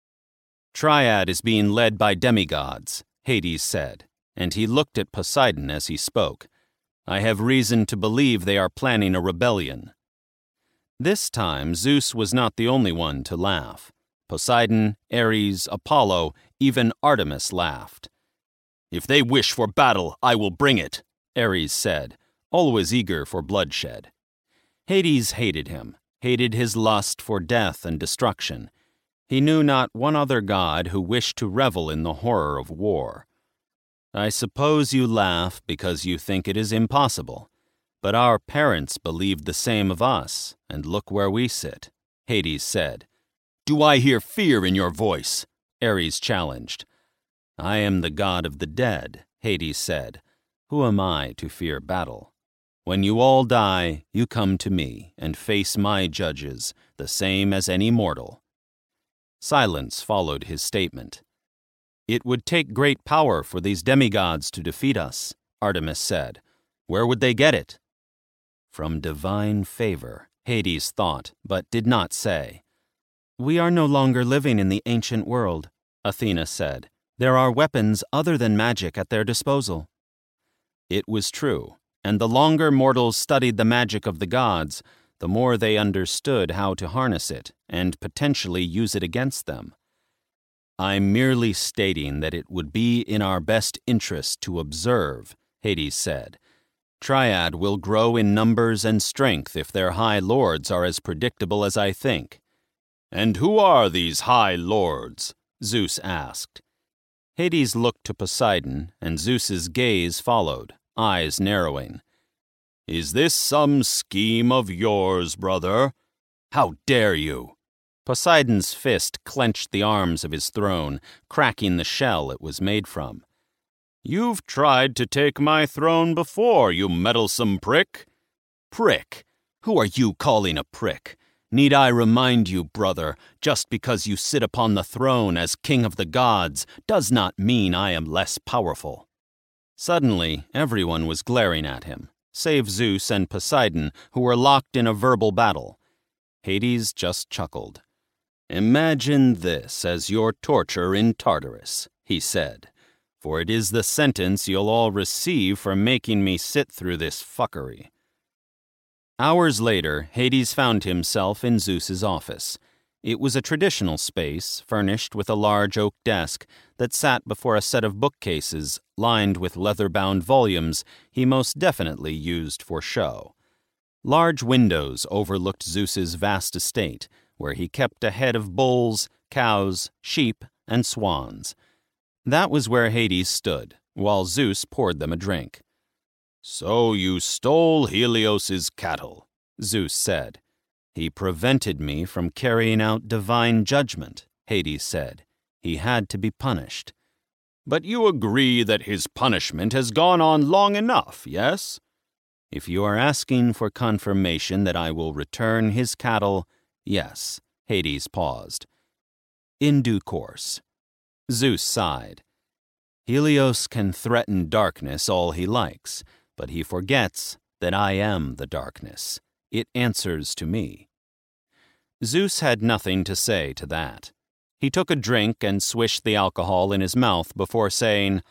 Triad is being led by demigods, Hades said, and he looked at Poseidon as he spoke. I have reason to believe they are planning a rebellion. This time Zeus was not the only one to laugh. Poseidon, Ares, Apollo, even Artemis laughed. If they wish for battle, I will bring it, Ares said, always eager for bloodshed. Hades hated him, hated his lust for death and destruction. He knew not one other god who wished to revel in the horror of war. I suppose you laugh because you think it is impossible, but our parents believed the same of us, and look where we sit, Hades said. Do I hear fear in your voice? Ares challenged. I am the god of the dead, Hades said. Who am I to fear battle? When you all die, you come to me and face my judges, the same as any mortal. Silence followed his statement. It would take great power for these demigods to defeat us, Artemis said. Where would they get it? From divine favor, Hades thought, but did not say. We are no longer living in the ancient world, Athena said. There are weapons other than magic at their disposal. It was true, and the longer mortals studied the magic of the gods, the more they understood how to harness it and potentially use it against them. I'm merely stating that it would be in our best interest to observe, Hades said. Triad will grow in numbers and strength if their high lords are as predictable as I think. And who are these high lords? Zeus asked. Hades looked to Poseidon, and Zeus's gaze followed, eyes narrowing. Is this some scheme of yours, brother? How dare you? Poseidon's fist clenched the arms of his throne, cracking the shell it was made from. You've tried to take my throne before, you meddlesome prick. Prick? Who are you calling a prick? Need I remind you, brother, just because you sit upon the throne as king of the gods does not mean I am less powerful. Suddenly, everyone was glaring at him, save Zeus and Poseidon, who were locked in a verbal battle. Hades just chuckled. "Imagine this as your torture in Tartarus," he said, "for it is the sentence you'll all receive for making me sit through this fuckery." Hours later, Hades found himself in Zeus's office. It was a traditional space, furnished with a large oak desk that sat before a set of bookcases lined with leather-bound volumes he most definitely used for show. Large windows overlooked Zeus's vast estate, where he kept a head of bulls, cows, sheep, and swans. That was where Hades stood, while Zeus poured them a drink. "So you stole Helios's cattle," Zeus said. "He prevented me from carrying out divine judgment," Hades said. "He had to be punished." "But you agree that his punishment has gone on long enough, yes?" "If you are asking for confirmation that I will return his cattle, yes." Hades paused. "In due course." Zeus sighed. "Helios can threaten darkness all he likes, but he forgets that I am the darkness. It answers to me." Zeus had nothing to say to that. He took a drink and swished the alcohol in his mouth before saying,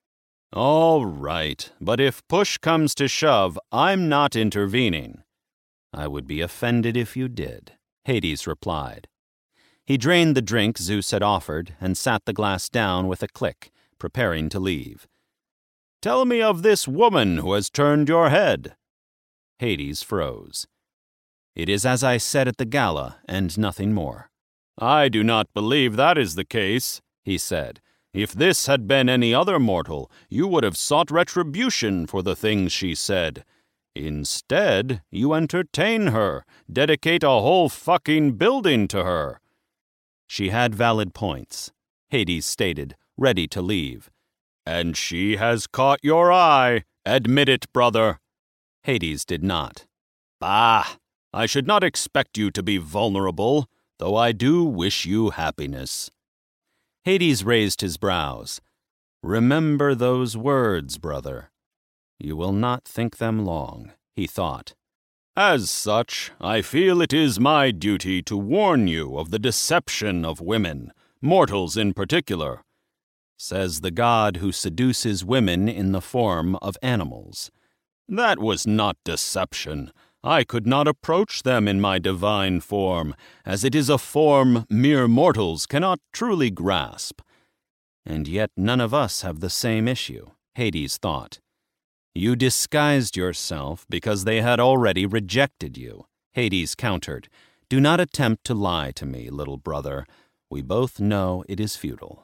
"All right, but if push comes to shove, I'm not intervening." "I would be offended if you did," Hades replied. He drained the drink Zeus had offered and sat the glass down with a click, preparing to leave. "Tell me of this woman who has turned your head." Hades froze. "It is as I said at the gala, and nothing more." "I do not believe that is the case," he said. "If this had been any other mortal, you would have sought retribution for the things she said. Instead, you entertain her, dedicate a whole fucking building to her." "She had valid points," Hades stated, ready to leave. "And she has caught your eye. Admit it, brother." Hades did not. "Bah! I should not expect you to be vulnerable, though I do wish you happiness." Hades raised his brows. "Remember those words, brother." "You will not think them long," he thought. "As such, I feel it is my duty to warn you of the deception of women, mortals in particular," says the god who seduces women in the form of animals. "That was not deception. I could not approach them in my divine form, as it is a form mere mortals cannot truly grasp." "And yet none of us have the same issue," Hades thought. "You disguised yourself because they had already rejected you," Hades countered. "Do not attempt to lie to me, little brother. We both know it is futile."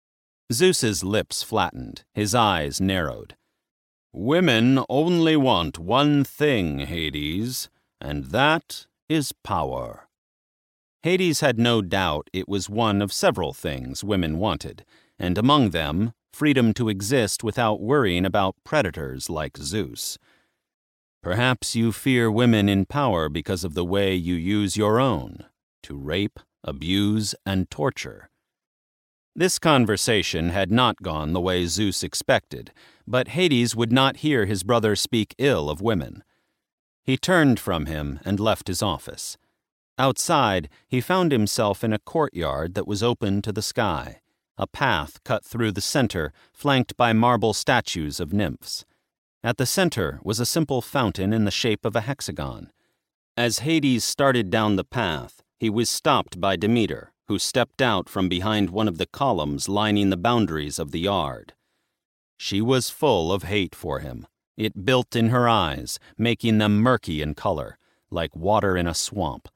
Zeus's lips flattened, his eyes narrowed. "Women only want one thing, Hades, and that is power." Hades had no doubt it was one of several things women wanted, and among them, freedom to exist without worrying about predators like Zeus. "Perhaps you fear women in power because of the way you use your own, to rape, abuse, and torture." This conversation had not gone the way Zeus expected, but Hades would not hear his brother speak ill of women. He turned from him and left his office. Outside, he found himself in a courtyard that was open to the sky, a path cut through the center, flanked by marble statues of nymphs. At the center was a simple fountain in the shape of a hexagon. As Hades started down the path, he was stopped by Demeter, who stepped out from behind one of the columns lining the boundaries of the yard. She was full of hate for him. It built in her eyes, making them murky in color, like water in a swamp.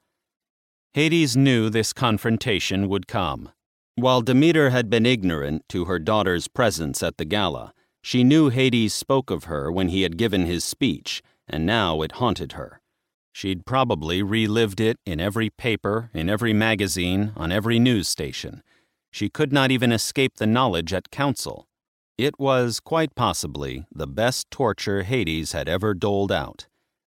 Hades knew this confrontation would come. While Demeter had been ignorant to her daughter's presence at the gala, she knew Hades spoke of her when he had given his speech, and now it haunted her. She'd probably relived it in every paper, in every magazine, on every news station. She could not even escape the knowledge at council. It was, quite possibly, the best torture Hades had ever doled out.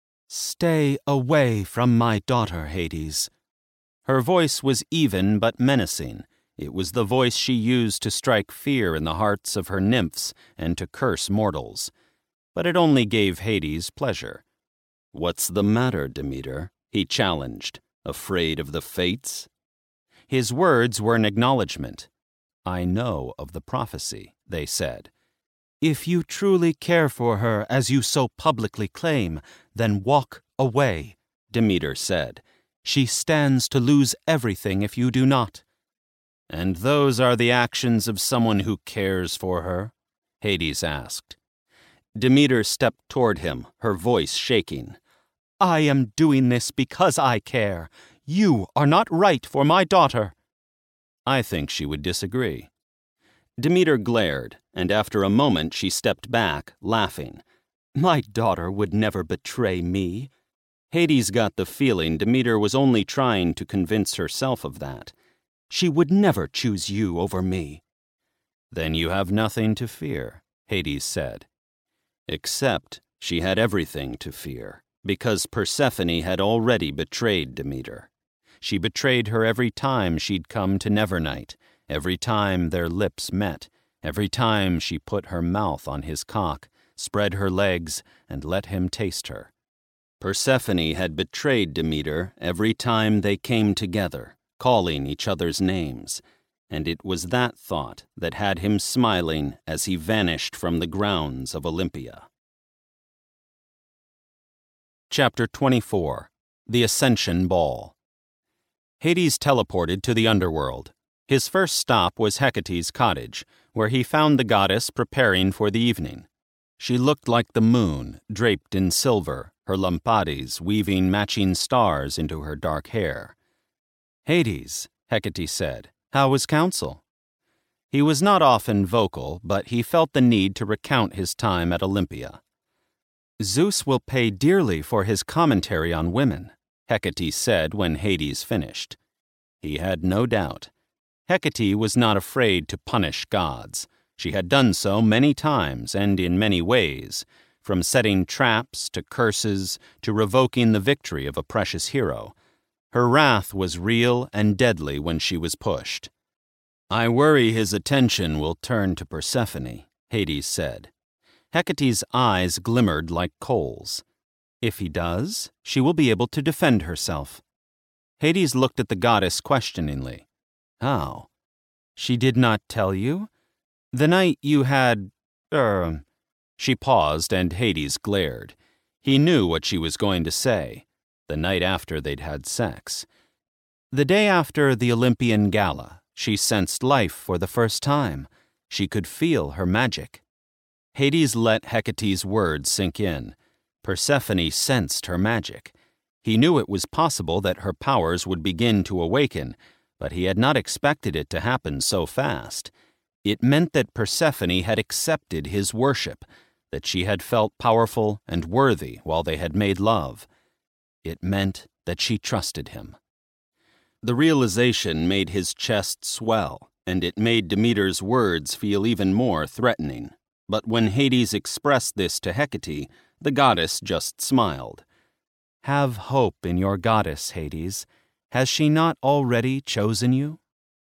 "Stay away from my daughter, Hades." Her voice was even but menacing. It was the voice she used to strike fear in the hearts of her nymphs and to curse mortals. But it only gave Hades pleasure. "What's the matter, Demeter?" he challenged. "Afraid of the fates?" His words were an acknowledgment. "I know of the prophecy," they said. "If you truly care for her as you so publicly claim, then walk away," Demeter said. "She stands to lose everything if you do not." "And those are the actions of someone who cares for her?" Hades asked. Demeter stepped toward him, her voice shaking. "I am doing this because I care. You are not right for my daughter." I think she would disagree. Demeter glared, and after a moment she stepped back, laughing. "My daughter would never betray me." Hades got the feeling Demeter was only trying to convince herself of that. "She would never choose you over me." "Then you have nothing to fear," Hades said. Except she had everything to fear, because Persephone had already betrayed Demeter. She betrayed her every time she'd come to Nevernight, every time their lips met, every time she put her mouth on his cock, spread her legs, and let him taste her. Persephone had betrayed Demeter every time they came together, calling each other's names, and it was that thought that had him smiling as he vanished from the grounds of Olympia. Chapter twenty-four. The Ascension Ball. Hades teleported to the underworld. His first stop was Hecate's cottage, where he found the goddess preparing for the evening. She looked like the moon, draped in silver, her lampades weaving matching stars into her dark hair. "Hades," Hecate said, "how was council?" He was not often vocal, but he felt the need to recount his time at Olympia. "Zeus will pay dearly for his commentary on women," Hecate said when Hades finished. He had no doubt. Hecate was not afraid to punish gods. She had done so many times and in many ways, from setting traps to curses to revoking the victory of a precious hero. Her wrath was real and deadly when she was pushed. "I worry his attention will turn to Persephone," Hades said. Hecate's eyes glimmered like coals. "If he does, she will be able to defend herself." Hades looked at the goddess questioningly. "How?" "She did not tell you? The night you had, er..." She paused and Hades glared. He knew what she was going to say. The night after they'd had sex. "The day after the Olympian Gala, she sensed life for the first time. She could feel her magic." Hades let Hecate's words sink in. Persephone sensed her magic. He knew it was possible that her powers would begin to awaken, but he had not expected it to happen so fast. It meant that Persephone had accepted his worship, that she had felt powerful and worthy while they had made love. It meant that she trusted him. The realization made his chest swell, and it made Demeter's words feel even more threatening. But when Hades expressed this to Hecate, the goddess just smiled. "Have hope in your goddess, Hades. Has she not already chosen you?"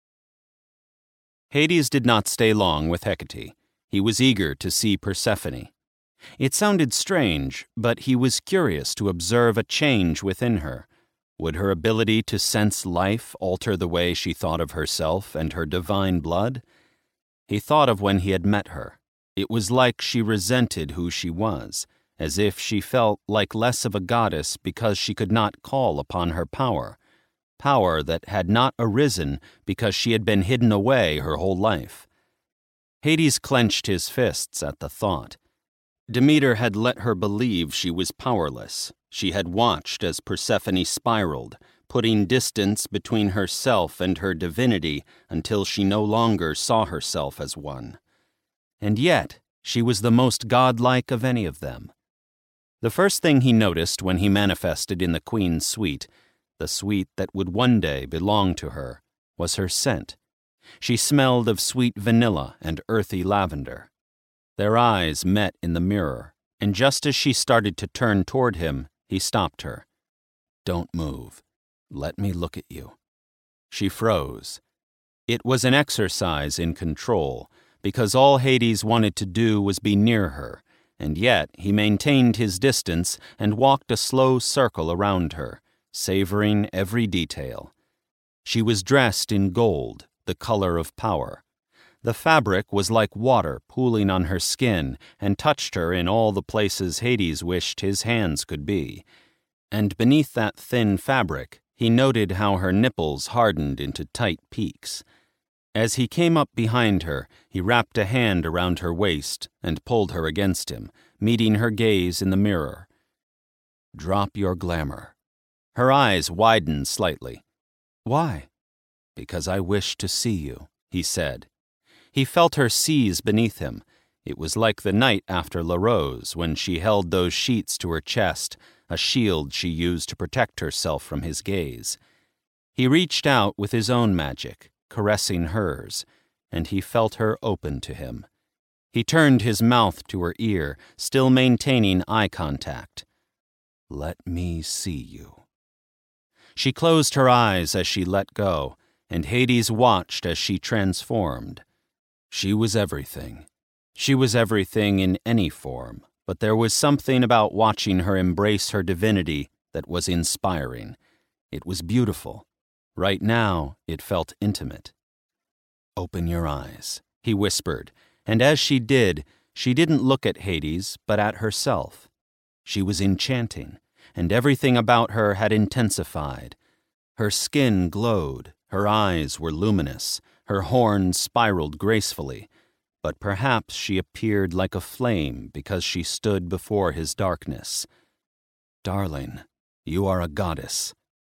Hades did not stay long with Hecate. He was eager to see Persephone. It sounded strange, but he was curious to observe a change within her. Would her ability to sense life alter the way she thought of herself and her divine blood? He thought of when he had met her. It was like she resented who she was, as if she felt like less of a goddess because she could not call upon her power, power that had not arisen because she had been hidden away her whole life. Hades clenched his fists at the thought. Demeter had let her believe she was powerless. She had watched as Persephone spiraled, putting distance between herself and her divinity until she no longer saw herself as one. And yet, she was the most godlike of any of them. The first thing he noticed when he manifested in the queen's suite, the suite that would one day belong to her, was her scent. She smelled of sweet vanilla and earthy lavender. Their eyes met in the mirror, and just as she started to turn toward him, he stopped her. "Don't move. Let me look at you." She froze. It was an exercise in control, because all Hades wanted to do was be near her, and yet he maintained his distance and walked a slow circle around her, savoring every detail. She was dressed in gold, the color of power. The fabric was like water pooling on her skin and touched her in all the places Hades wished his hands could be. And beneath that thin fabric, he noted how her nipples hardened into tight peaks. As he came up behind her, he wrapped a hand around her waist and pulled her against him, meeting her gaze in the mirror. "Drop your glamour." Her eyes widened slightly. "Why?" "Because I wish to see you," he said. He felt her seize beneath him. It was like the night after La Rose when she held those sheets to her chest, a shield she used to protect herself from his gaze. He reached out with his own magic, caressing hers, and he felt her open to him. He turned his mouth to her ear, still maintaining eye contact. "Let me see you." She closed her eyes as she let go, and Hades watched as she transformed. She was everything. She was everything in any form, but there was something about watching her embrace her divinity that was inspiring. It was beautiful. Right now, it felt intimate. "Open your eyes," he whispered, and as she did, she didn't look at Hades, but at herself. She was enchanting, and everything about her had intensified. Her skin glowed, her eyes were luminous, her horns spiraled gracefully, but perhaps she appeared like a flame because she stood before his darkness. "Darling, you are a goddess."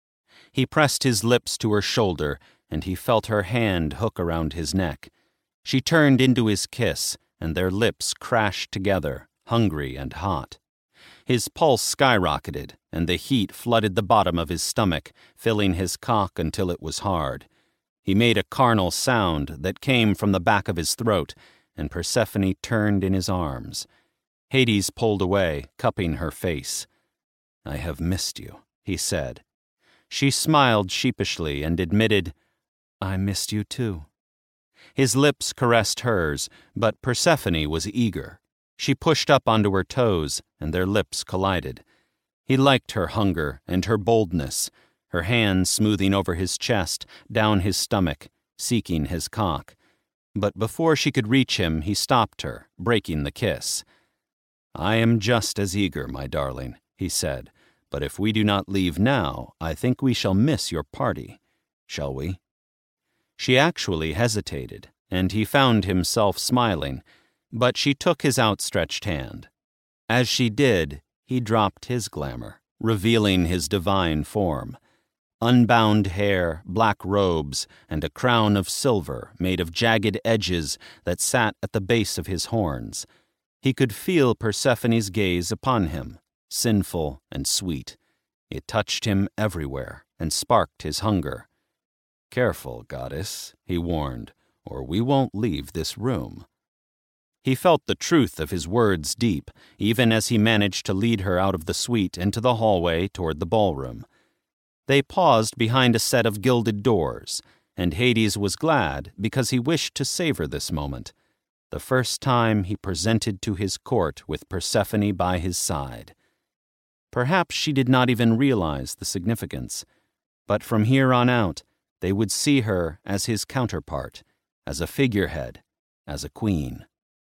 He pressed his lips to her shoulder, and he felt her hand hook around his neck. She turned into his kiss, and their lips crashed together, hungry and hot. His pulse skyrocketed, and the heat flooded the bottom of his stomach, filling his cock until it was hard. He made a carnal sound that came from the back of his throat, and Persephone turned in his arms. Hades pulled away, cupping her face. "I have missed you," he said. She smiled sheepishly and admitted, "I missed you too." His lips caressed hers, but Persephone was eager. She pushed up onto her toes, and their lips collided. He liked her hunger and her boldness, her hands smoothing over his chest, down his stomach, seeking his cock. But before she could reach him, he stopped her, breaking the kiss. "I am just as eager, my darling," he said, "but if we do not leave now, I think we shall miss your party. Shall we?" She actually hesitated, and he found himself smiling, but she took his outstretched hand. As she did, he dropped his glamour, revealing his divine form. Unbound hair, black robes, and a crown of silver made of jagged edges that sat at the base of his horns. He could feel Persephone's gaze upon him, sinful and sweet. It touched him everywhere and sparked his hunger. "Careful, goddess," he warned, "or we won't leave this room." He felt the truth of his words deep, even as he managed to lead her out of the suite into the hallway toward the ballroom. They paused behind a set of gilded doors, and Hades was glad because he wished to savor this moment, the first time he presented to his court with Persephone by his side. Perhaps she did not even realize the significance, but from here on out, they would see her as his counterpart, as a figurehead, as a queen.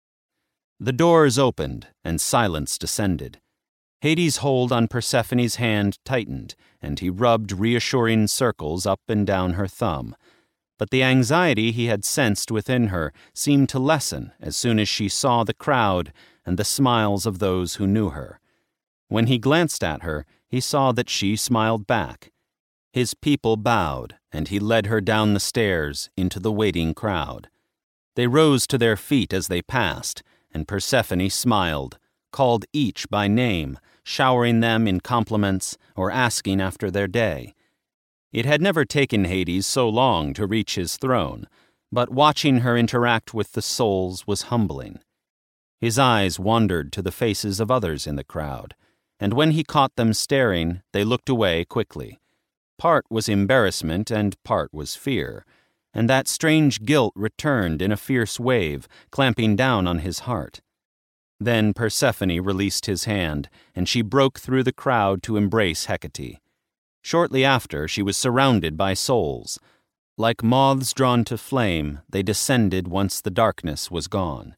The doors opened, and silence descended. Hades' hold on Persephone's hand tightened, and he rubbed reassuring circles up and down her thumb. But the anxiety he had sensed within her seemed to lessen as soon as she saw the crowd and the smiles of those who knew her. When he glanced at her, he saw that she smiled back. His people bowed, and he led her down the stairs into the waiting crowd. They rose to their feet as they passed, and Persephone smiled, called each by name, showering them in compliments or asking after their day. It had never taken Hades so long to reach his throne, but watching her interact with the souls was humbling. His eyes wandered to the faces of others in the crowd, and when he caught them staring, they looked away quickly. Part was embarrassment and part was fear, and that strange guilt returned in a fierce wave, clamping down on his heart. Then Persephone released his hand, and she broke through the crowd to embrace Hecate. Shortly after, she was surrounded by souls. Like moths drawn to flame, they descended once the darkness was gone.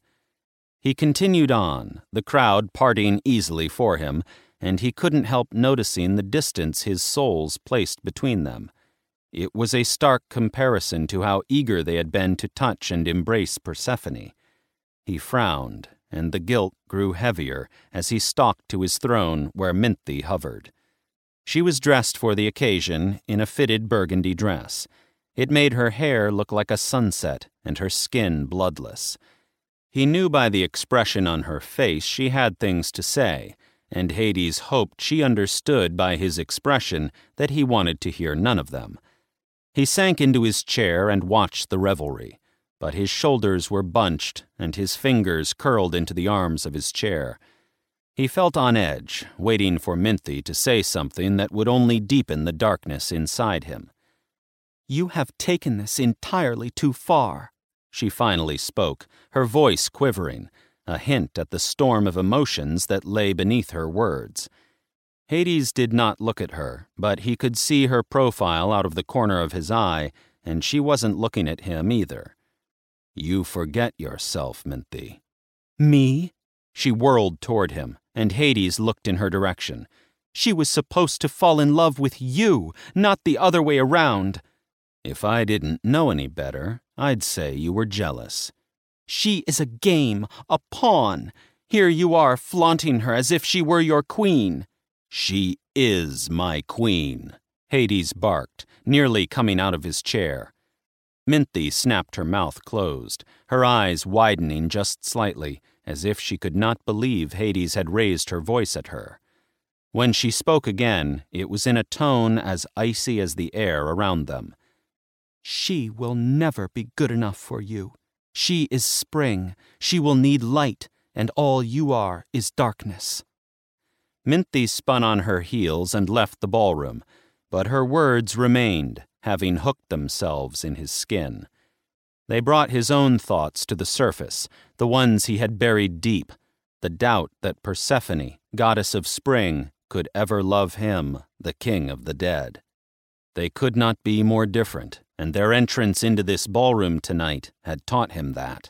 He continued on, the crowd parting easily for him, and he couldn't help noticing the distance his souls placed between them. It was a stark comparison to how eager they had been to touch and embrace Persephone. He frowned, and the guilt grew heavier as he stalked to his throne where Minthe hovered. She was dressed for the occasion in a fitted burgundy dress. It made her hair look like a sunset and her skin bloodless. He knew by the expression on her face she had things to say, and Hades hoped she understood by his expression that he wanted to hear none of them. He sank into his chair and watched the revelry, but his shoulders were bunched and his fingers curled into the arms of his chair. He felt on edge, waiting for Minthe to say something that would only deepen the darkness inside him. "You have taken this entirely too far," she finally spoke, her voice quivering, a hint at the storm of emotions that lay beneath her words. Hades did not look at her, but he could see her profile out of the corner of his eye, and she wasn't looking at him either. "You forget yourself, Minthe." "Me?" She whirled toward him, and Hades looked in her direction. "She was supposed to fall in love with you, not the other way around." "If I didn't know any better, I'd say you were jealous." "She is a game, a pawn. Here you are flaunting her as if she were your queen." "She is my queen," Hades barked, nearly coming out of his chair. Minthe snapped her mouth closed, her eyes widening just slightly, as if she could not believe Hades had raised her voice at her. When she spoke again, it was in a tone as icy as the air around them. "She will never be good enough for you. She is spring. She will need light, and all you are is darkness." Minthe spun on her heels and left the ballroom, but her words remained, having hooked themselves in his skin. They brought his own thoughts to the surface, the ones he had buried deep, the doubt that Persephone, goddess of spring, could ever love him, the king of the dead. They could not be more different, and their entrance into this ballroom tonight had taught him that.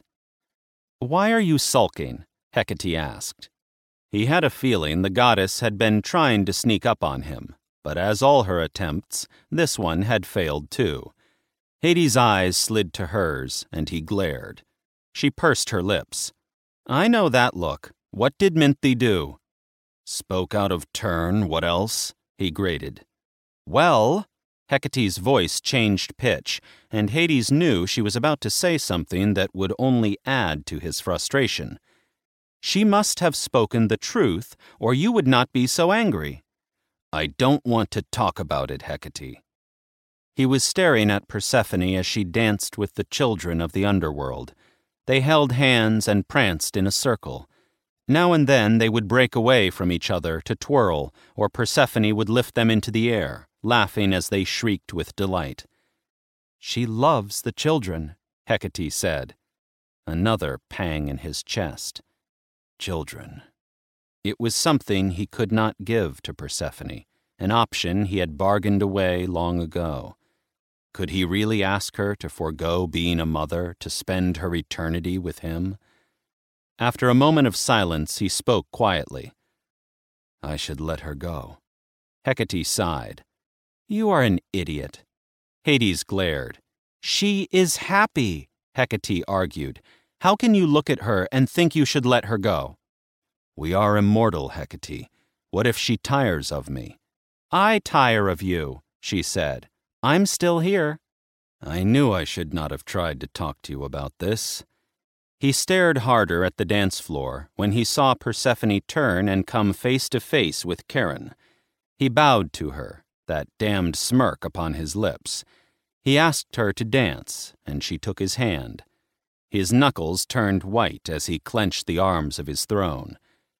"Why are you sulking?" Hecate asked. He had a feeling the goddess had been trying to sneak up on him, but as all her attempts, this one had failed too. Hades' eyes slid to hers, and he glared. She pursed her lips. "I know that look. What did Minthe do?" "Spoke out of turn, what else?" he grated. "Well," Hecate's voice changed pitch, and Hades knew she was about to say something that would only add to his frustration. "She must have spoken the truth, or you would not be so angry." "I don't want to talk about it, Hecate." He was staring at Persephone as she danced with the children of the underworld. They held hands and pranced in a circle. Now and then they would break away from each other to twirl, or Persephone would lift them into the air, laughing as they shrieked with delight. "She loves the children," Hecate said. Another pang in his chest. Children. It was something he could not give to Persephone, an option he had bargained away long ago. Could he really ask her to forego being a mother to spend her eternity with him? After a moment of silence, he spoke quietly. "I should let her go." Hecate sighed. "You are an idiot." Hades glared. "She is happy," Hecate argued. "How can you look at her and think you should let her go?" "We are immortal, Hecate. What if she tires of me?" "I tire of you," she said. "I'm still here." "I knew I should not have tried to talk to you about this." He stared harder at the dance floor when he saw Persephone turn and come face to face with Charon. He bowed to her, that damned smirk upon his lips. He asked her to dance, and she took his hand. His knuckles turned white as he clenched the arms of his throne.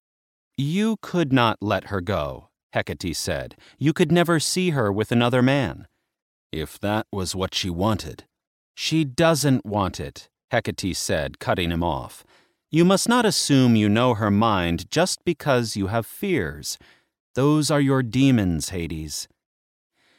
"You could not let her go," Hecate said. "You could never see her with another man." "If that was what she wanted." "She doesn't want it," Hecate said, cutting him off. "You must not assume you know her mind just because you have fears. Those are your demons, Hades."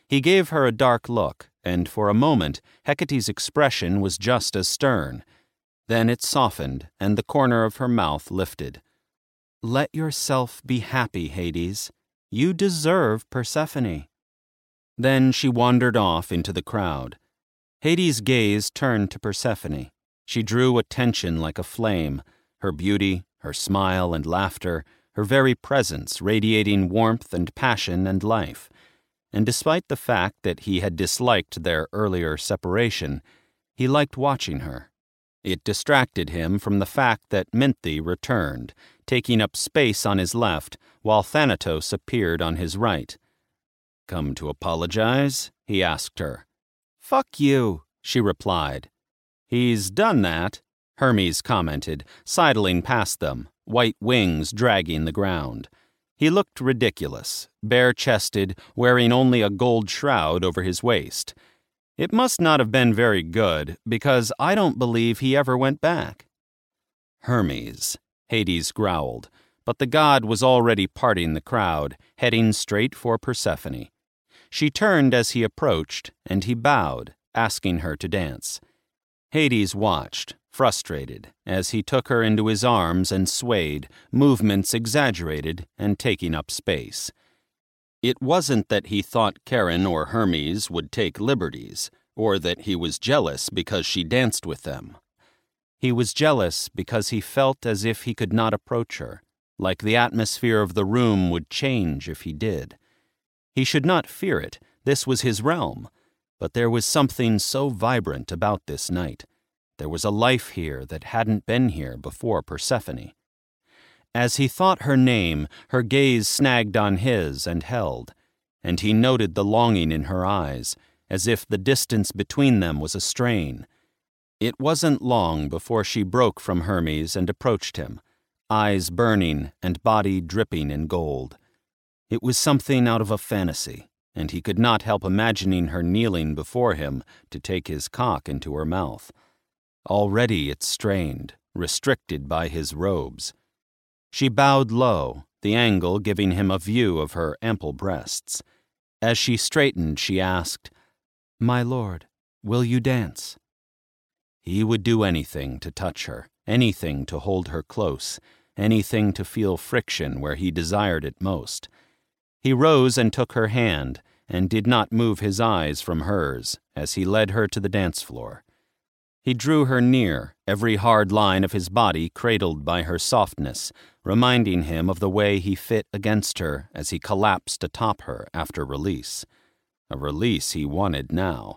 He gave her a dark look, and for a moment Hecate's expression was just as stern. Then it softened, and the corner of her mouth lifted. "Let yourself be happy, Hades. You deserve Persephone." Then she wandered off into the crowd. Hades' gaze turned to Persephone. She drew attention like a flame, her beauty, her smile and laughter, her very presence radiating warmth and passion and life. And despite the fact that he had disliked their earlier separation, he liked watching her. It distracted him from the fact that Minthe returned, taking up space on his left, while Thanatos appeared on his right. "Come to apologize?" he asked her. "Fuck you," she replied. "He's done that," Hermes commented, sidling past them, white wings dragging the ground. He looked ridiculous, bare-chested, wearing only a gold shroud over his waist. "It must not have been very good, because I don't believe he ever went back." "Hermes," Hades growled, but the god was already parting the crowd, heading straight for Persephone. She turned as he approached, and he bowed, asking her to dance. Hades watched, frustrated, as he took her into his arms and swayed, movements exaggerated and taking up space. It wasn't that he thought Charon or Hermes would take liberties, or that he was jealous because she danced with them. He was jealous because he felt as if he could not approach her, like the atmosphere of the room would change if he did. He should not fear it, this was his realm, but there was something so vibrant about this night. There was a life here that hadn't been here before Persephone. As he thought her name, her gaze snagged on his and held, and he noted the longing in her eyes, as if the distance between them was a strain. It wasn't long before she broke from Hermes and approached him, eyes burning and body dripping in gold. It was something out of a fantasy, and he could not help imagining her kneeling before him to take his cock into her mouth. Already it strained, restricted by his robes. She bowed low, the angle giving him a view of her ample breasts. As she straightened, she asked, "My lord, will you dance?" He would do anything to touch her, anything to hold her close, anything to feel friction where he desired it most. He rose and took her hand, and did not move his eyes from hers as he led her to the dance floor. He drew her near, every hard line of his body cradled by her softness, reminding him of the way he fit against her as he collapsed atop her after release. A release he wanted now.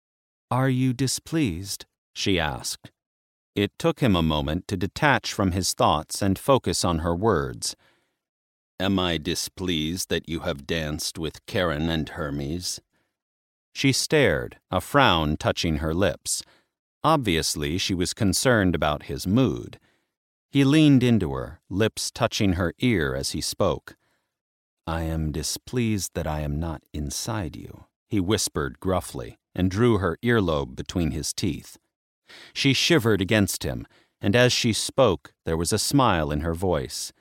"Are you displeased?" she asked. It took him a moment to detach from his thoughts and focus on her words. "Am I displeased that you have danced with Charon and Hermes?" She stared, a frown touching her lips. Obviously, she was concerned about his mood. He leaned into her, lips touching her ear as he spoke. "I am displeased that I am not inside you," he whispered gruffly, and drew her earlobe between his teeth. She shivered against him, and as she spoke, there was a smile in her voice.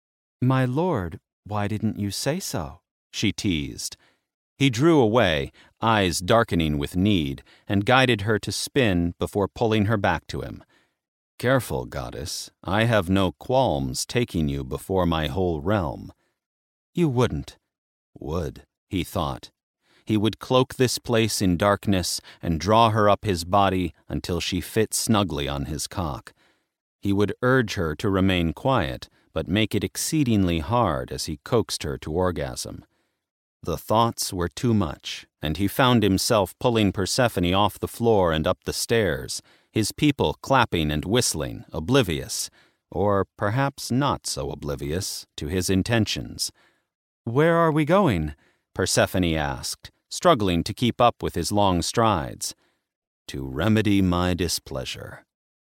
"My lord, why didn't you say so?" she teased. He drew away, eyes darkening with need, and guided her to spin before pulling her back to him. "Careful, goddess. I have no qualms taking you before my whole realm." "You wouldn't." Would, he thought. He would cloak this place in darkness and draw her up his body until she fit snugly on his cock. He would urge her to remain quiet, but make it exceedingly hard as he coaxed her to orgasm. The thoughts were too much, and he found himself pulling Persephone off the floor and up the stairs, his people clapping and whistling, oblivious, or perhaps not so oblivious, to his intentions. "Where are we going?" Persephone asked, struggling to keep up with his long strides. "To remedy my displeasure."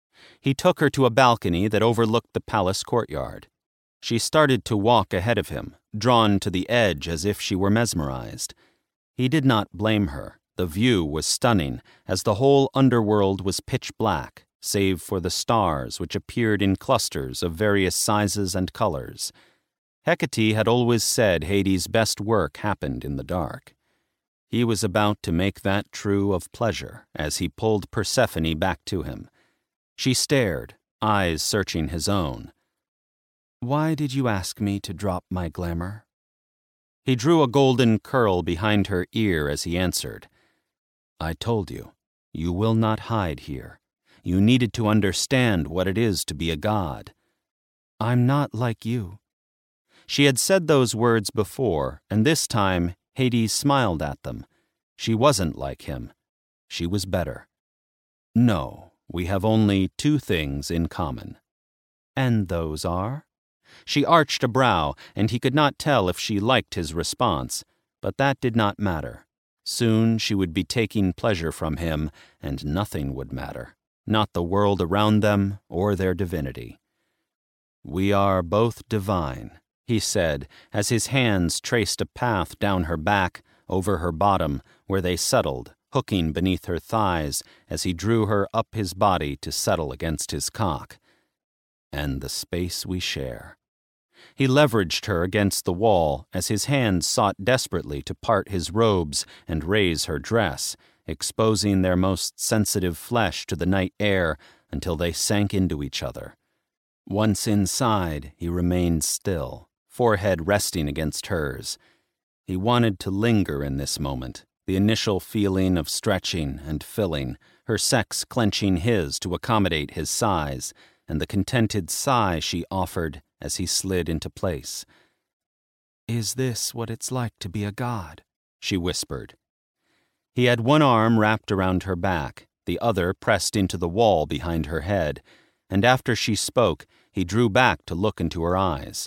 He took her to a balcony that overlooked the palace courtyard. She started to walk ahead of him, drawn to the edge as if she were mesmerized. He did not blame her. The view was stunning, as the whole underworld was pitch black, save for the stars which appeared in clusters of various sizes and colors. Hecate had always said Hades' best work happened in the dark. He was about to make that true of pleasure as he pulled Persephone back to him. She stared, eyes searching his own. "Why did you ask me to drop my glamour?" He drew a golden curl behind her ear as he answered. "I told you, you will not hide here. You needed to understand what it is to be a god." "I'm not like you." She had said those words before, and this time Hades smiled at them. She wasn't like him. She was better. "No, we have only two things in common." "And those are?" She arched a brow, and he could not tell if she liked his response, but that did not matter. Soon she would be taking pleasure from him, and nothing would matter, not the world around them or their divinity. "We are both divine," he said, as his hands traced a path down her back, over her bottom, where they settled, hooking beneath her thighs as he drew her up his body to settle against his cock. "And the space we share." He leveraged her against the wall as his hands sought desperately to part his robes and raise her dress, exposing their most sensitive flesh to the night air until they sank into each other. Once inside, he remained still, forehead resting against hers. He wanted to linger in this moment, the initial feeling of stretching and filling, her sex clenching his to accommodate his size, and the contented sigh she offered as he slid into place. "Is this what it's like to be a god?" she whispered. He had one arm wrapped around her back, the other pressed into the wall behind her head, and after she spoke, he drew back to look into her eyes.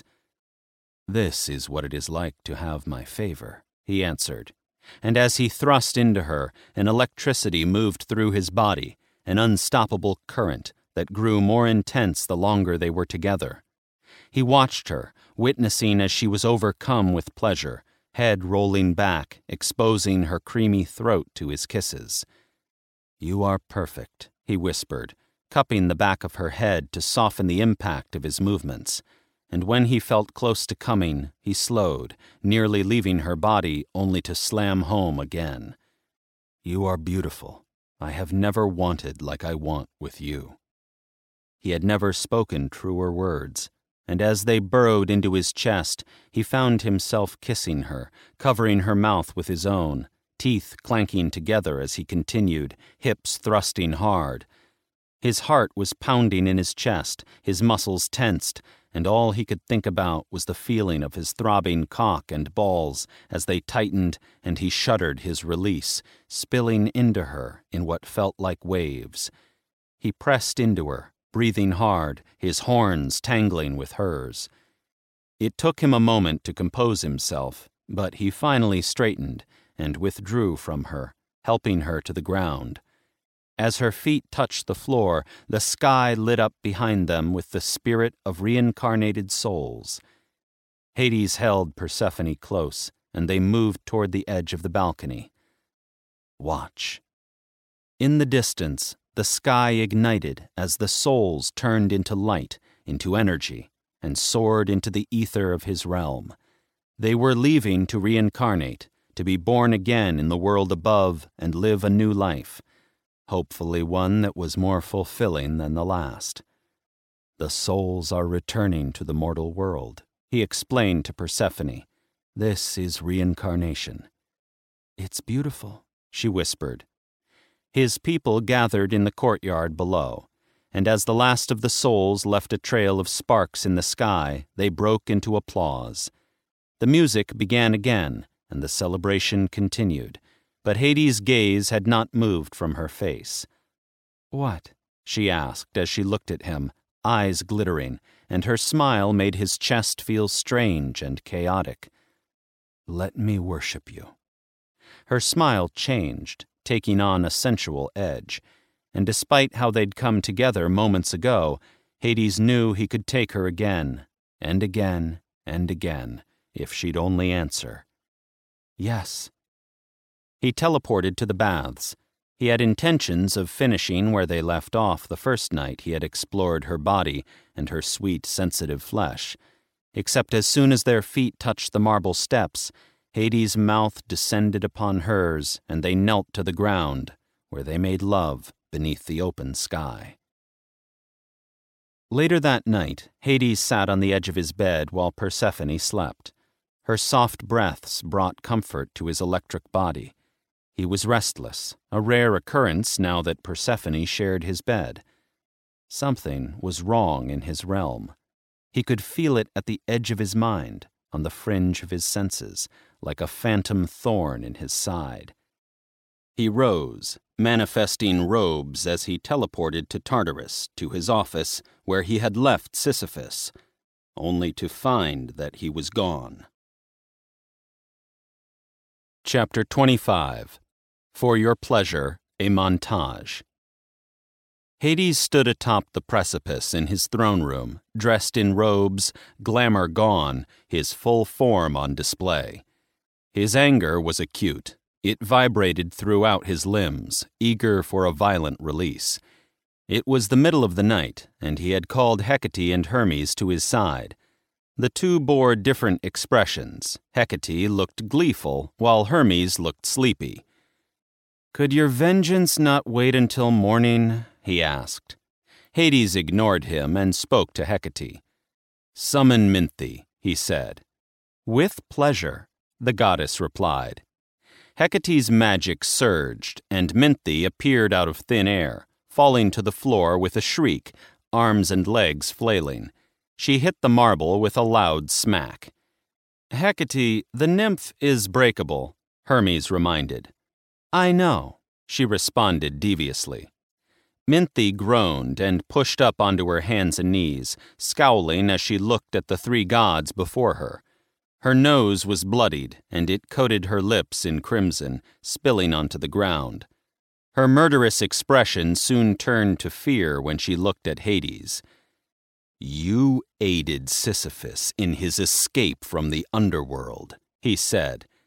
"This is what it is like to have my favor," he answered, and as he thrust into her, an electricity moved through his body, an unstoppable current that grew more intense the longer they were together. He watched her, witnessing as she was overcome with pleasure, head rolling back, exposing her creamy throat to his kisses. "You are perfect," he whispered, cupping the back of her head to soften the impact of his movements. And when he felt close to coming, he slowed, nearly leaving her body only to slam home again. "You are beautiful. I have never wanted like I want with you." He had never spoken truer words, and as they burrowed into his chest, he found himself kissing her, covering her mouth with his own, teeth clanking together as he continued, hips thrusting hard. His heart was pounding in his chest, his muscles tensed, and all he could think about was the feeling of his throbbing cock and balls as they tightened and he shuddered his release, spilling into her in what felt like waves. He pressed into her, breathing hard, his horns tangling with hers. It took him a moment to compose himself, but he finally straightened and withdrew from her, helping her to the ground. As her feet touched the floor, the sky lit up behind them with the spirit of reincarnated souls. Hades held Persephone close, and they moved toward the edge of the balcony. "Watch." In the distance, the sky ignited as the souls turned into light, into energy, and soared into the ether of his realm. They were leaving to reincarnate, to be born again in the world above and live a new life. Hopefully one that was more fulfilling than the last. "The souls are returning to the mortal world," he explained to Persephone. "This is reincarnation." "It's beautiful," she whispered. His people gathered in the courtyard below, and as the last of the souls left a trail of sparks in the sky, they broke into applause. The music began again, and the celebration continued. But Hades' gaze had not moved from her face. "What?" she asked as she looked at him, eyes glittering, and her smile made his chest feel strange and chaotic. "Let me worship you." Her smile changed, taking on a sensual edge, and despite how they'd come together moments ago, Hades knew he could take her again, and again, and again, if she'd only answer. "Yes." He teleported to the baths. He had intentions of finishing where they left off the first night he had explored her body and her sweet, sensitive flesh. Except as soon as their feet touched the marble steps, Hades' mouth descended upon hers, and they knelt to the ground, where they made love beneath the open sky. Later that night, Hades sat on the edge of his bed while Persephone slept. Her soft breaths brought comfort to his electric body. He was restless, a rare occurrence now that Persephone shared his bed. Something was wrong in his realm. He could feel it at the edge of his mind, on the fringe of his senses, like a phantom thorn in his side. He rose, manifesting robes as he teleported to Tartarus, to his office, where he had left Sisyphus, only to find that he was gone. Chapter twenty-five. For Your Pleasure, a Montage. Hades stood atop the precipice in his throne room, dressed in robes, glamour gone, his full form on display. His anger was acute. It vibrated throughout his limbs, eager for a violent release. It was the middle of the night, and he had called Hecate and Hermes to his side. The two bore different expressions. Hecate looked gleeful, while Hermes looked sleepy. "Could your vengeance not wait until morning?" he asked. Hades ignored him and spoke to Hecate. "Summon Minthe," he said. "With pleasure," the goddess replied. Hecate's magic surged, and Minthe appeared out of thin air, falling to the floor with a shriek, arms and legs flailing. She hit the marble with a loud smack. "Hecate, the nymph is breakable," Hermes reminded. "I know," she responded deviously. Minthe groaned and pushed up onto her hands and knees, scowling as she looked at the three gods before her. Her nose was bloodied, and it coated her lips in crimson, spilling onto the ground. Her murderous expression soon turned to fear when she looked at Hades. "You aided Sisyphus in his escape from the underworld," he said,